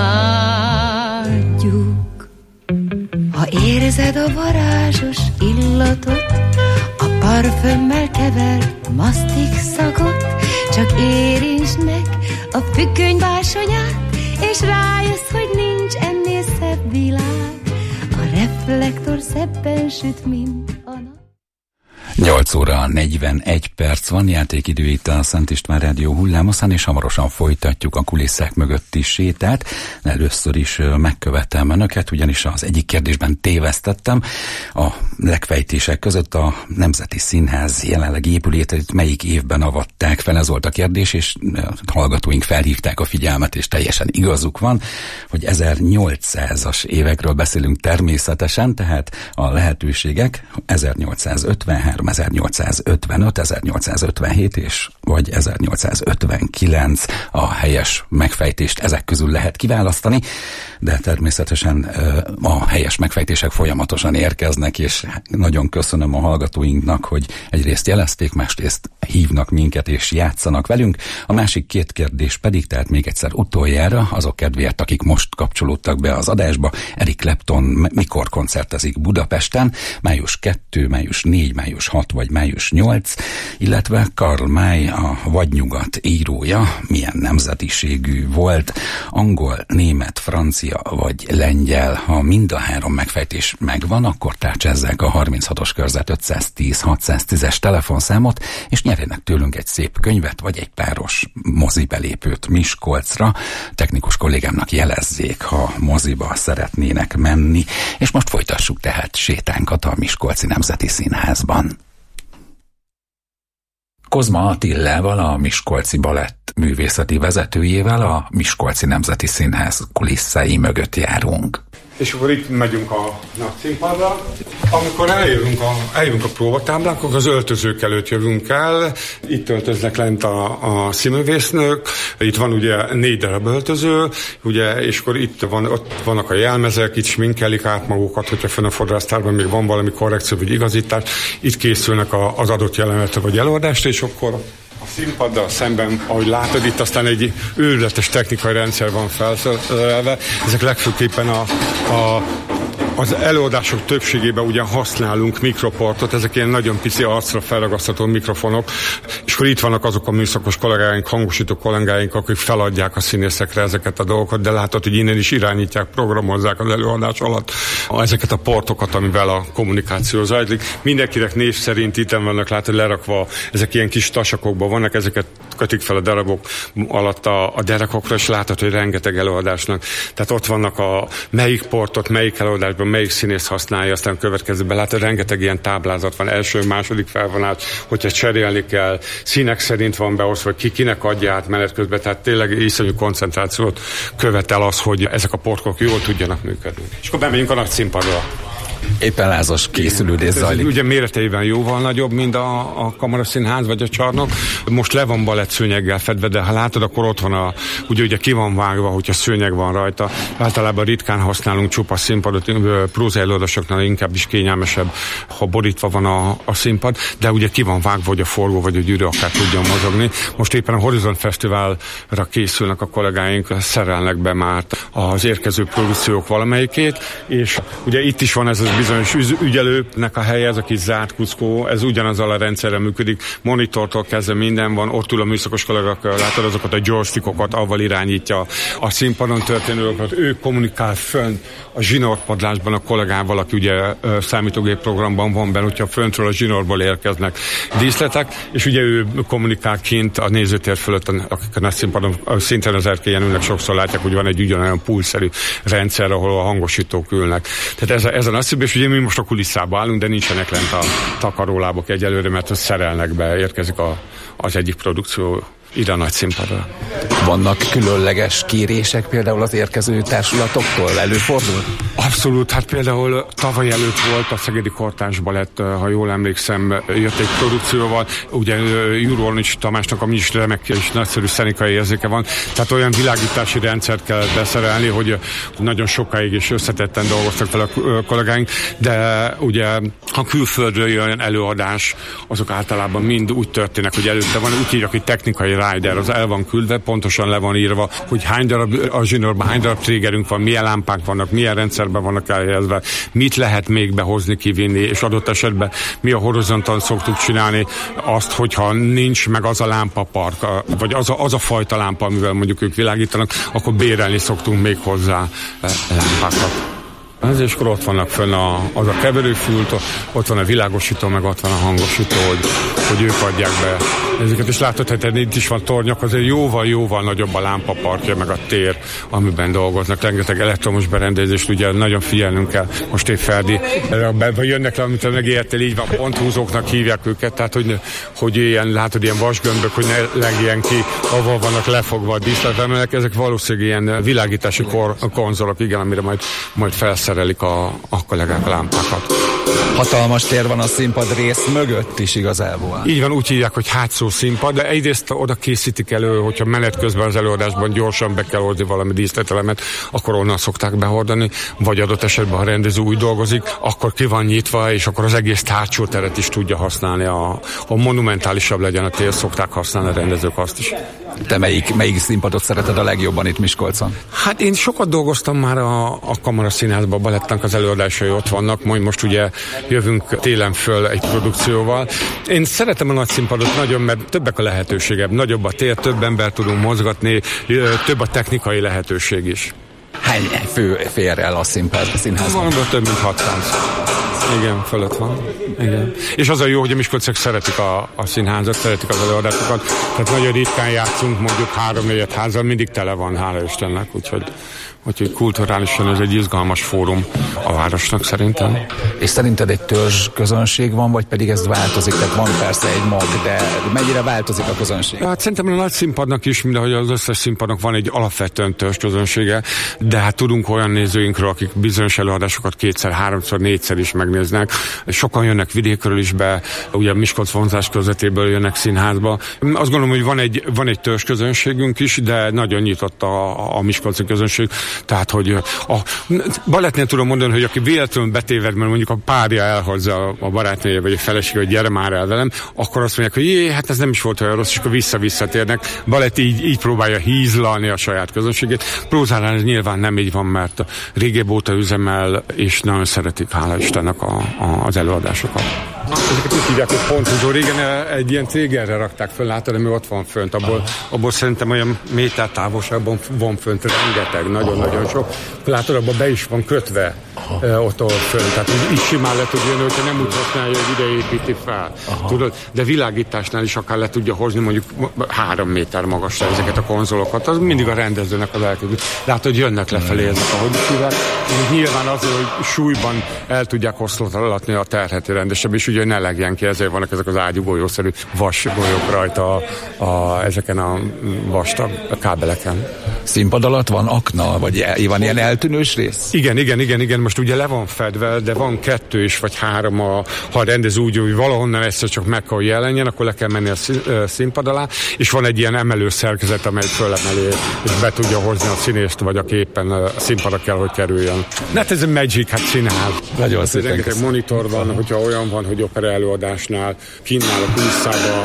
imádjuk. Ha érzed a varázsos illatot, a parfümmel kevert masztik szakot, csak érintsd meg a függöny bársonyát, és rájössz, hogy nincs ennél szebb világ. A reflektor szebben süt, mint a nap. nyolc óra negyvenegy perc van, játékidő itt a Szent István Rádió hullámoszán, és hamarosan folytatjuk a kulisszák mögötti sétát. Először is megkövetem önöket, ugyanis az egyik kérdésben tévesztettem. A legfejtések között a Nemzeti Színház jelenlegi épületét melyik évben avatták fel, ez volt a kérdés, és a hallgatóink felhívták a figyelmet, és teljesen igazuk van, hogy ezernyolcszázas évekről beszélünk természetesen, tehát a lehetőségek ezernyolcszázötvenhárom, ezernyolcszázötvenöt, ezernyolcszázötvenhét és vagy ezernyolcszázötvenkilenc a helyes megfejtést ezek közül lehet kiválasztani, de természetesen a helyes megfejtések folyamatosan érkeznek, és nagyon köszönöm a hallgatóinknak, hogy egyrészt jelezték, másrészt hívnak minket és játszanak velünk. A másik két kérdés pedig, tehát még egyszer utoljára, azok kedvéért, akik most kapcsolódtak be az adásba: Eric Clapton mikor koncertezik Budapesten, május kettő, május négy, május hat vagy május nyolc, illetve Karl May, a Vadnyugat írója, milyen nemzetiségű volt, angol, német, francia vagy lengyel. Ha mind a három megfejtés megvan, akkor tárcsázzák a harminchatos körzet ötszáztíz hatszáztízes telefonszámot, és nyerjenek tőlünk egy szép könyvet, vagy egy páros mozibelépőt Miskolcra. Technikus kollégámnak jelezzék, ha moziba szeretnének menni, és most folytassuk tehát sétánkat a Miskolci Nemzeti Színházban. Kozma Attilával, a Miskolci Balett művészeti vezetőjével a Miskolci Nemzeti Színház kulisszái mögött járunk. És akkor itt megyünk a nagy színpadra. Amikor eljövünk a, eljövünk a próbatáblák, akkor az öltözők előtt jövünk el. Itt öltöznek lent a, a színművésznők. Itt van ugye négy darab öltöző, ugye, és akkor itt van, ott vannak a jelmezek, itt sminkelik át magukat, hogyha fönn a fodrásztárban még van valami korrekció vagy igazítás. Itt készülnek a, az adott jelenetre vagy előadást, és akkor a színpaddal szemben, ahogy látod, itt aztán egy őrületes technikai rendszer van felszerelve. Ezek legfőképpen a, a az előadások többségében ugyan használunk mikroportot, ezek ilyen nagyon pici arcra felragasztható mikrofonok, és akkor itt vannak azok a műszakos kollégáink, hangosító kollégáink, akik feladják a színészekre ezeket a dolgokat, de látod, hogy innen is irányítják, programozzák az előadás alatt ezeket a portokat, amivel a kommunikáció zajlik. Mindenkinek név szerint itt vannak, látod, lerakva, ezek ilyen kis tasakokban vannak, ezeket kötik fel a darabok alatt a, a derekokra, és látod, hogy rengeteg előadásnak. Tehát ott vannak a melyik portot, melyik előadásban melyik színész használja, aztán következőben látod, rengeteg ilyen táblázat van, első, második felvonás, hogyha cserélni kell, színek szerint van beosztva, vagy ki kinek adja át menet közben, tehát tényleg iszonyú koncentrációt követel az, hogy ezek a portkok jól tudjanak működni. És akkor bemegyünk a nagy színpadra. Éppen lázas készülődés zajlik. Ugye méreteiben jóval nagyobb, mint a, a kamaraszínház vagy a csarnok. Most le van balettszőnyeggel fedve, de ha látod, akkor ott van a, ugye, ugye ki van vágva, hogyha szőnyeg van rajta. Általában ritkán használunk csupa színpadot, próza előadásoknál inkább is kényelmesebb, ha borítva van a, a színpad, de ugye ki van vágva, hogy a forgó vagy a gyűrű akár tudjon mozogni. Most éppen a Horizont Fesztiválra készülnek a kollégáink, szerelnek be már az érkező produkciók valamelyikét, és ugye itt is van ez az bizonyos ügyelőnek a helye, ez a kis zárt kuckó, ez ugyanazzal a rendszerrel működik, monitortól kezdve minden van, ott ül a műszakos kollégák, látod azokat a joystickokat, avval irányítja a színpadon történőket, ő kommunikál fönn a zsinórpadlásban a kollégával, aki ugye számítógép programban van benne, hogyha föntről a zsinórból érkeznek díszletek, és ugye ő kommunikál kint a nézőtér fölött, akik a nagy színpadon szintén az erkélyen ülnek, sokszor látják, hogy van egy ugyanolyan pulszerű rendszer, ahol a hangosítók ülnek. Tehát ez a, ez a nagy színpad, és ugye mi most a kulisszába állunk, de nincsenek lent a takarólábok egyelőre, mert azt szerelnek be, érkezik a, az egyik produkció ide a nagy színpadra. Vannak különleges kérések például az érkező társulatoktól? Előfordul? Abszolút, hát például tavaly előtt volt a Szegedi Kortárs Balett, ha jól emlékszem, jött egy produkcióval, ugye Jurornics Tamásnak a is remek és nagyszerű szenikai érzéke van, tehát olyan világítási rendszert kellett beszerelni, hogy nagyon sokáig és összetetten dolgoztak fel a kollégáink, de ugye ha külföldről jön előadás, azok általában mind úgy történnek, hogy előtte van, úgy írják, hogy technikai rider, az el van küldve, pontosan le van írva, hogy hány darab a zsinórban, hány darab trégerünk van, milyen lámpák vannak, milyen rendszerben vannak elhelyezve, mit lehet még behozni, kivinni, és adott esetben mi a Horizonton szoktuk csinálni azt, hogyha nincs meg az a lámpapark, vagy az a, az a fajta lámpa, amivel mondjuk ők világítanak, akkor bérelni szoktunk még hozzá lámpákat. Ez, és akkor ott vannak fönn a, az a keverőfült, ott van a világosító, meg ott van a hangosító, hogy, hogy ők adják be ezeket, és látod, hogy itt is van tornyok, azért jóval-jóval nagyobb a lámpaparkja, meg a tér, amiben dolgoznak. Rengeteg elektromos berendezést, ugye nagyon figyelnünk kell. Most épp Ferdi, vagy jönnek le, amit megértél, így van, ponthúzóknak hívják őket, tehát hogy, hogy ilyen, látod, ilyen vasgömbök, hogy ne legjen ki, ahol vannak lefogva a díszletemelek, ezek valószínűleg ilyen világítási kor, konzolok, igen, amire majd, majd felszerelik a, a kollégák a lámpákat. Hatalmas tér van a színpad rész mögött is igazából. Így van, úgy hívják, hogy hátszó színpad, de egyrészt oda készítik elő, hogyha menet közben az előadásban gyorsan be kell hozni valami díszletelemet, akkor onnan szokták behordani, vagy adott esetben, ha a rendező úgy dolgozik, akkor ki van nyitva, és akkor az egész tárcsó teret is tudja használni. A, a monumentálisabb legyen a tér, szokták használni a rendezők azt is. Te melyik, melyik színpadot szereted a legjobban itt Miskolcon? Hát én sokat dolgoztam már a, a Kamaraszínházban, a Balettnak az előadásai ott vannak, majd most ugye jövünk télen föl egy produkcióval. Én szeretem a nagy színpadot nagyon, mert többek a lehetőségebb, nagyobb a tér, több ember tudunk mozgatni, több a technikai lehetőség is. Hány fő fér el a színpad, a színházban? Valamiben több mint hatszáz. Igen, fölött van. Igen. És az a jó, hogy a miskolciak szeretik a, a színházat, szeretik az előadásokat, tehát nagyon ritkán játszunk, mondjuk három-négyet házzal, mindig tele van, hála Istennek, úgyhogy Úgyhogy kulturálisan ez egy izgalmas fórum a városnak szerintem. És szerinted egy törzs közönség van, vagy pedig ez változik? Tehát van persze egy mag, de mennyire változik a közönség? Hát szerintem a nagy színpadnak is, mint ahogy az összes színpadnak van egy alapvetően törzs közönsége, de hát tudunk olyan nézőinkről, akik bizonyos előadásokat kétszer, háromszor, négyszer is megnéznek. Sokan jönnek vidékről is be, ugye Miskolc vonzás közvetéből jönnek színházba. Azt gondolom, hogy van egy, van egy törzs közönségünk is, de nagyon nyitott a, a miskolci közönség. Tehát, hogy a balettnél tudom mondani, hogy aki véletlenül betéved, mert mondjuk a párja elhozza a barátnője, vagy a felesége, hogy gyere már el velem, akkor azt mondják, hogy jé, hát ez nem is volt olyan rossz, és akkor vissza-visszatérnek. Balett így, így próbálja hízlalni a saját közönségét. Prózánál ez nyilván nem így van, mert régébb óta üzemel, és nagyon szeretik, hála Istennek a, a, az előadásokat. Ezeket úgy hívják, hogy ponthúzó. Régen egy ilyen trégerre rakták föl, látod, ami ott van fönt. Abból, abból szerintem olyan méter távolságban van fönt rengeteg, nagyon-nagyon sok. Látod, abban be is van kötve uh, ott fönt. Tehát így simán le tud jönni, hogyha nem úgy használja, hogy ide építi fel. Tudod? De világításnál is akár le tudja hozni mondjuk három méter magasra ezeket a konzolokat. Az mindig a rendezőnek az elkezdő. Látod, hogy jönnek lefelé ezek, ahogy is hívják. Nyilván azért, hogy súlyban el tudják oszlatni a terheti rendesebb, és ugye ne legjen ki, ezért vannak ezek az ágyúgolyószerű vasgolyók rajta a, a, ezeken a vastag kábeleken. színpad alatt van akna, vagy el, van ilyen eltűnős rész? Igen, igen, igen, igen, most ugye le van fedve, de van kettő is, vagy három, a, ha a rendező úgy, hogy valahonnan egyszer csak meg kell, hogy jelenjen, akkor le kell menni a színpad alá, és van egy ilyen emelő szerkezet, amely fölemeli, és be tudja hozni a színészt, vagy aki éppen a színpadra kell, hogy kerüljön. Hát ez a Magic, hát színház. Nagyon szépen. Rengeteg monitor van, hogyha olyan van, hogy opera előadásnál kinnál a kulisszába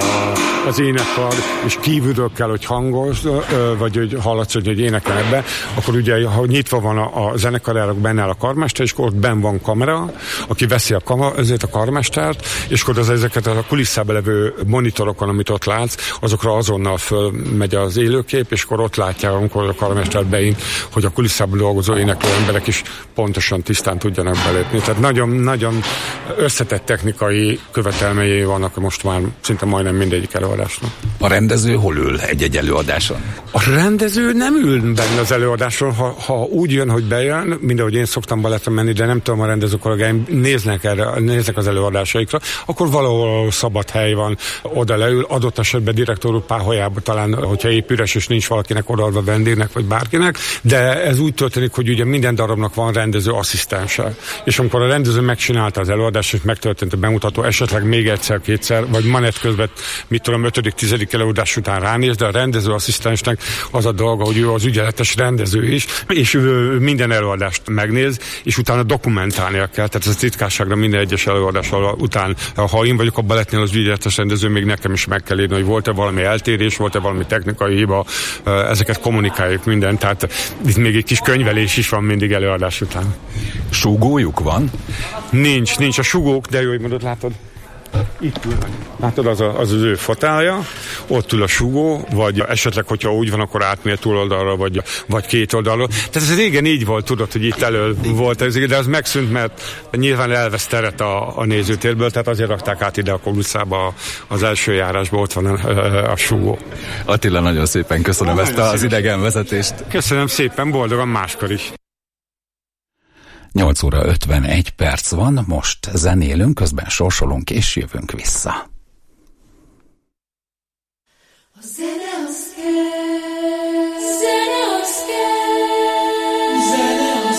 a, az énekkar, és kívülről kell, hogy hangos, vagy hogy hallatsz, hogy énekel ebbe, akkor ugye, ha nyitva van a, a zenekarának, benne áll a karmester, és akkor ott benn van kamera, aki veszi a, kamera, ezért a karmestert, és akkor az ezeket a kulisszába levő monitorokon, amit ott látsz, azokra azonnal fölmegy az élőkép, és akkor ott látják, amikor a karmester beint, hogy a kulisszában dolgozó éneklő emberek is pontosan tisztán tudjanak belépni. Tehát nagyon-nagyon összetett technikai követelményei vannak most már szinte majdnem mindegyik előadásnak. A rendező hol ül egy-egy előadáson? A rendező nem ül benne az előadáson, ha, ha úgy jön, hogy bejön, mind ahogy én szoktam balettre menni, de nem tudom, a rendező kollégáim néznek erre, néznek az előadásaikra, akkor valahol szabad hely van, oda leül, adott esetben direktor úr páholyába talán, hogyha épp üres és nincs valakinek odaadva vendégnek, vagy bárkinek, de ez úgy történik, hogy ugye minden darabnak van rendező asszisztense. És amikor a rendező megcsinálta az előadást, és megtörtént a bemutató, esetleg még egyszer, kétszer, vagy manet közben, mit tudom, ötödik, tizedik előadás után ránéz, de a rendező asszisztensnek az a dolga, hogy ő az ügyeletes rendező is, és ő minden előadást megnéz, és utána dokumentálnia kell. Tehát ez a titkárságra minden egyes előadás után, ha én vagyok a balettnél az ügyeletes rendező, még nekem is meg kell írni, hogy volt-e valami eltérés, volt-e valami technikai hiba, ezeket kommunikáljuk mindent, tehát itt még egy kis könyvelés is van mindig előadás után. Súgójuk van? Nincs, nincs a súgók, de jó, hogy mondod, látod? Itt ül. Látod, az, a, az az ő fotálja, ott ül a sugó, vagy esetleg, hogyha úgy van, akkor átmér túloldalra, vagy, vagy két oldalra. Tehát ez régen így volt, tudod, hogy itt elől volt ez, de az megszűnt, mert nyilván elvesz teret a, a nézőtérből, tehát azért rakták át ide a kulisszába az első járásba, ott van a, a sugó. Attila, nagyon szépen köszönöm ezt az idegenvezetést. Köszönöm szépen, boldogan máskor is. nyolc óra ötvenegy perc van, most zenélünk, közben sorsolunk és jövünk vissza. A zene az kell, zene az kell, zene az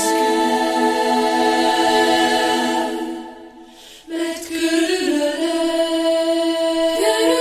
kell, mert körülölel,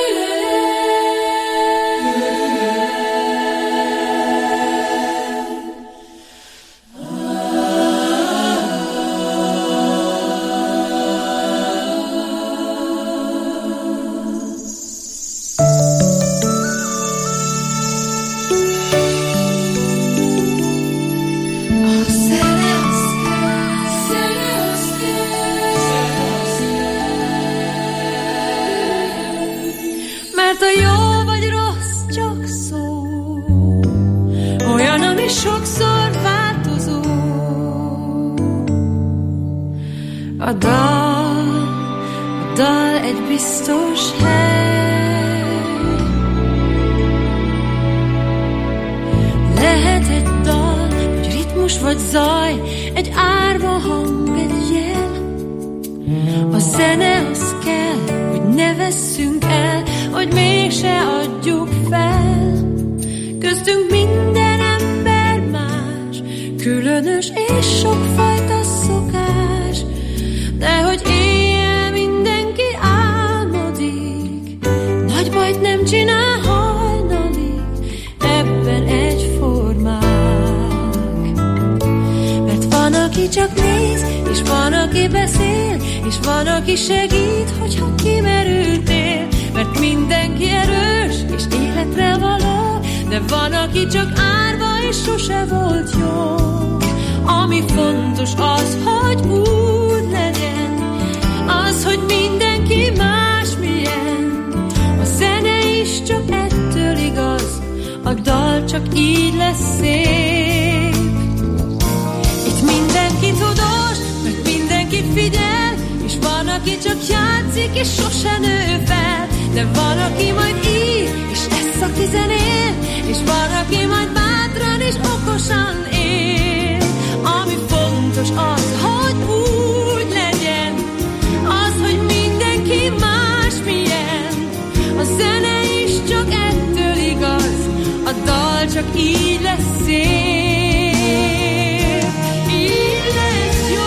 sokszor változó. A dal, a dal egy biztos hely. Lehet egy dal, vagy ritmus, vagy zaj, egy árva hang, egy jel. A zene az kell, hogy ne vesszünk el, hogy mégse adjuk fel. Köztünk minden ember más, különös és sokfajta szokás, de hogy éjjel mindenki álmodik, nagy bajt nem csinál hajnalig, ebben egyformák. Mert van, aki csak néz, és van, aki beszél, és van, aki segít, hogyha kimerültél. Mert mindenki erős, és életre való, de van, aki csak árva, és sose volt jó. Ami fontos az, hogy úgy legyen, az, hogy mindenki másmilyen. A zene is csak ettől igaz, a dal csak így lesz szép. Itt mindenki tudós, meg mindenki figyel, és van, aki csak játszik, és sose nő fel. De van, aki majd ír, és lesz, aki zenél, és van, aki majd bátran és okosan él. Ami fontos az, hogy úgy legyen, az, hogy mindenki másmilyen. A zene is csak ettől igaz, a dal csak így lesz szép, így lesz jó.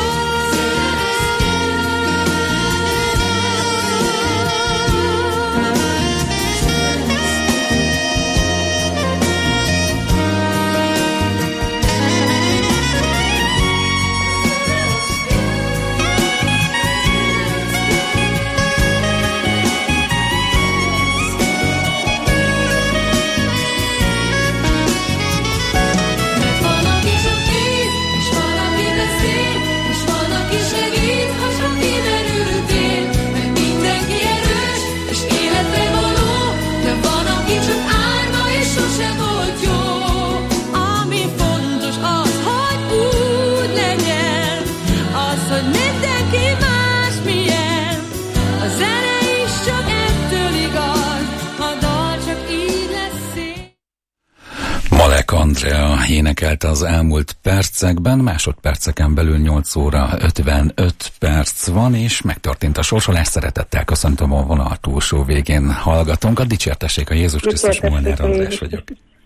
Andrea énekelte az elmúlt percekben, másodperceken belül nyolc óra ötvenöt perc van, és megtörtént a sorsolás. Szeretettel köszöntöm a vonal túlsó végén hallgatónkat. Dicsértessék a Jézus Krisztus, Molnár András vagyok.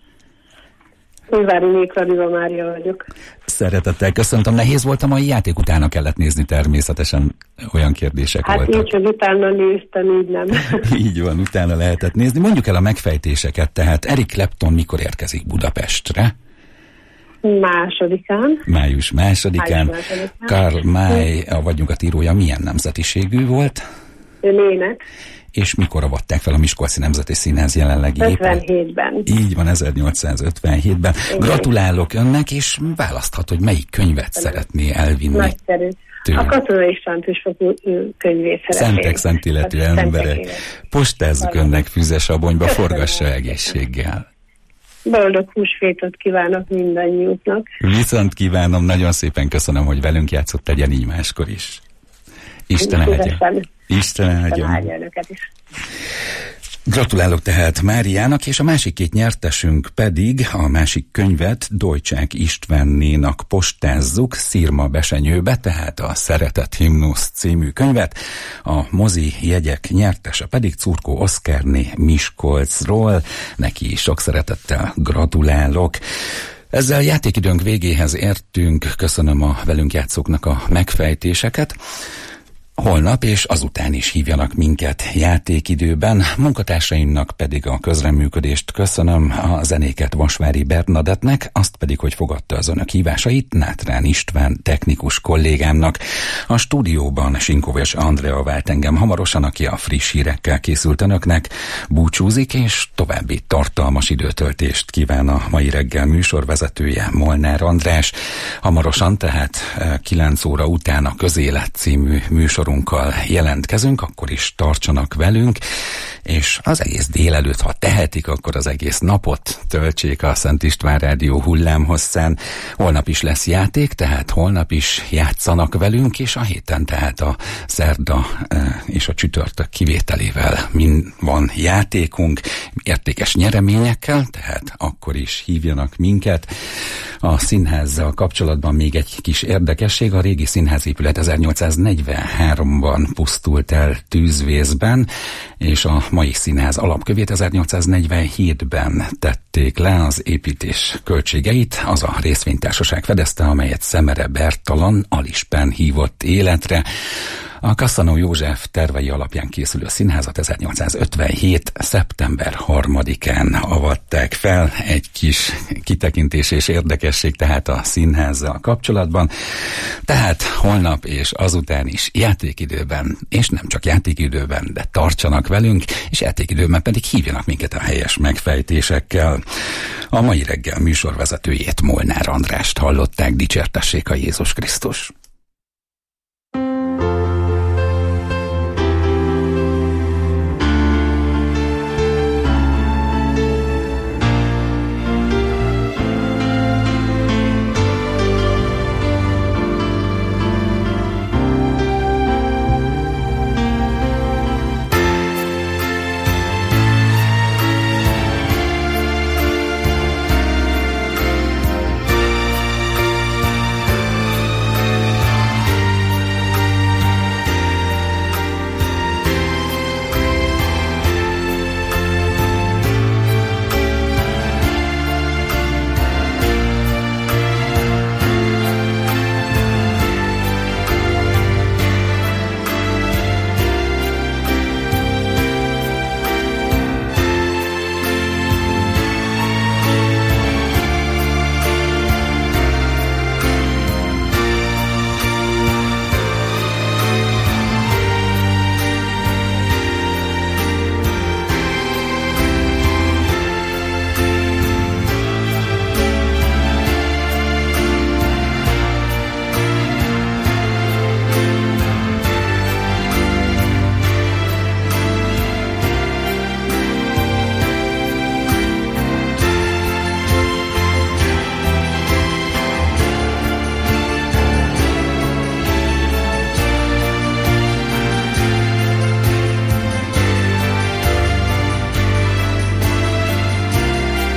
Újvári Nékradiva Mária vagyok. Szeretettel köszöntöm. Nehéz volt a mai játék, utána kellett nézni természetesen, olyan kérdések hát voltak. Hát így, hogy utána néztem, így nem. Így van, utána lehetett nézni. Mondjuk el a megfejtéseket, tehát Eric Clapton mikor érkezik Budapestre? Másodikán. Május másodikán. Május másodikán. Karl May, a vagyonkatírója, milyen nemzetiségű volt? Német. És mikor avatták fel a Miskolci Nemzeti Színház jelenlegi ötvenhétben. Így van, ezernyolcszázötvenhétben. Gratulálok önnek, és választhat, hogy melyik könyvet szeretné elvinni. Nagyszerű. A Katona István Püspök könyvét szeretném. Szentek szent életű emberek. Postázzuk önnek Füzesabonyba, forgassa egészséggel. Boldog húsvétot kívánok mindannyiuknak. Viszont kívánom, nagyon szépen köszönöm, hogy velünk játszott, tegyen így máskor is. Isten áldja. Isten áldja. Gratulálok tehát Máriának, és a másik két nyertesünk pedig a másik könyvet Dojcsák Istvánnénak postázzuk Szirma Besenyőbe, tehát a Szeretet Himnusz című könyvet. A mozi jegyek nyertese pedig Curkó Oszkárné Miskolcról. Neki sok szeretettel gratulálok. Ezzel játékidőnk végéhez értünk. Köszönöm a velünk játszóknak a megfejtéseket. Holnap és azután is hívjanak minket játékidőben, munkatársaimnak pedig a közreműködést köszönöm, a zenéket Vasvári Bernadettnek, azt pedig, hogy fogadta az önök hívásait Nátrán István technikus kollégámnak. A stúdióban Sinkovics Andrea vált engem hamarosan, aki a friss hírekkel készült önöknek, búcsúzik, és további tartalmas időtöltést kíván a mai reggel műsorvezetője, Molnár András. Hamarosan, tehát kilenc óra után a Közélet című műsorunkkal jelentkezünk, akkor is tartsanak velünk, és az egész délelőtt, ha tehetik, akkor az egész napot töltsék a Szent István Rádió hullámhosszán. Holnap is lesz játék, tehát holnap is játszanak velünk, és a héten tehát a szerda és a csütörtök kivételével mind van játékunk, értékes nyereményekkel, tehát akkor is hívjanak minket. A színházzal kapcsolatban még egy kis érdekesség, a régi színházépület ezernyolcszáznegyvenháromban pusztult el tűzvészben, és a mai színház alapkövét ezernyolcszáznegyvenhétben tették le, az építés költségeit az a részvénytársaság fedezte, amelyet Szemere Bertalan Alispen hívott életre. A Kasszanó József tervei alapján készülő színházat ezernyolcszázötvenhét. szeptember harmadikán avatták fel. Egy kis kitekintés és érdekesség tehát a színházzal kapcsolatban. Tehát holnap és azután is játékidőben, és nem csak játékidőben, de tartsanak velünk, és játékidőben pedig hívjanak minket a helyes megfejtésekkel. A mai reggel műsorvezetőjét, Molnár Andrást hallották, dicsértessék a Jézus Krisztus.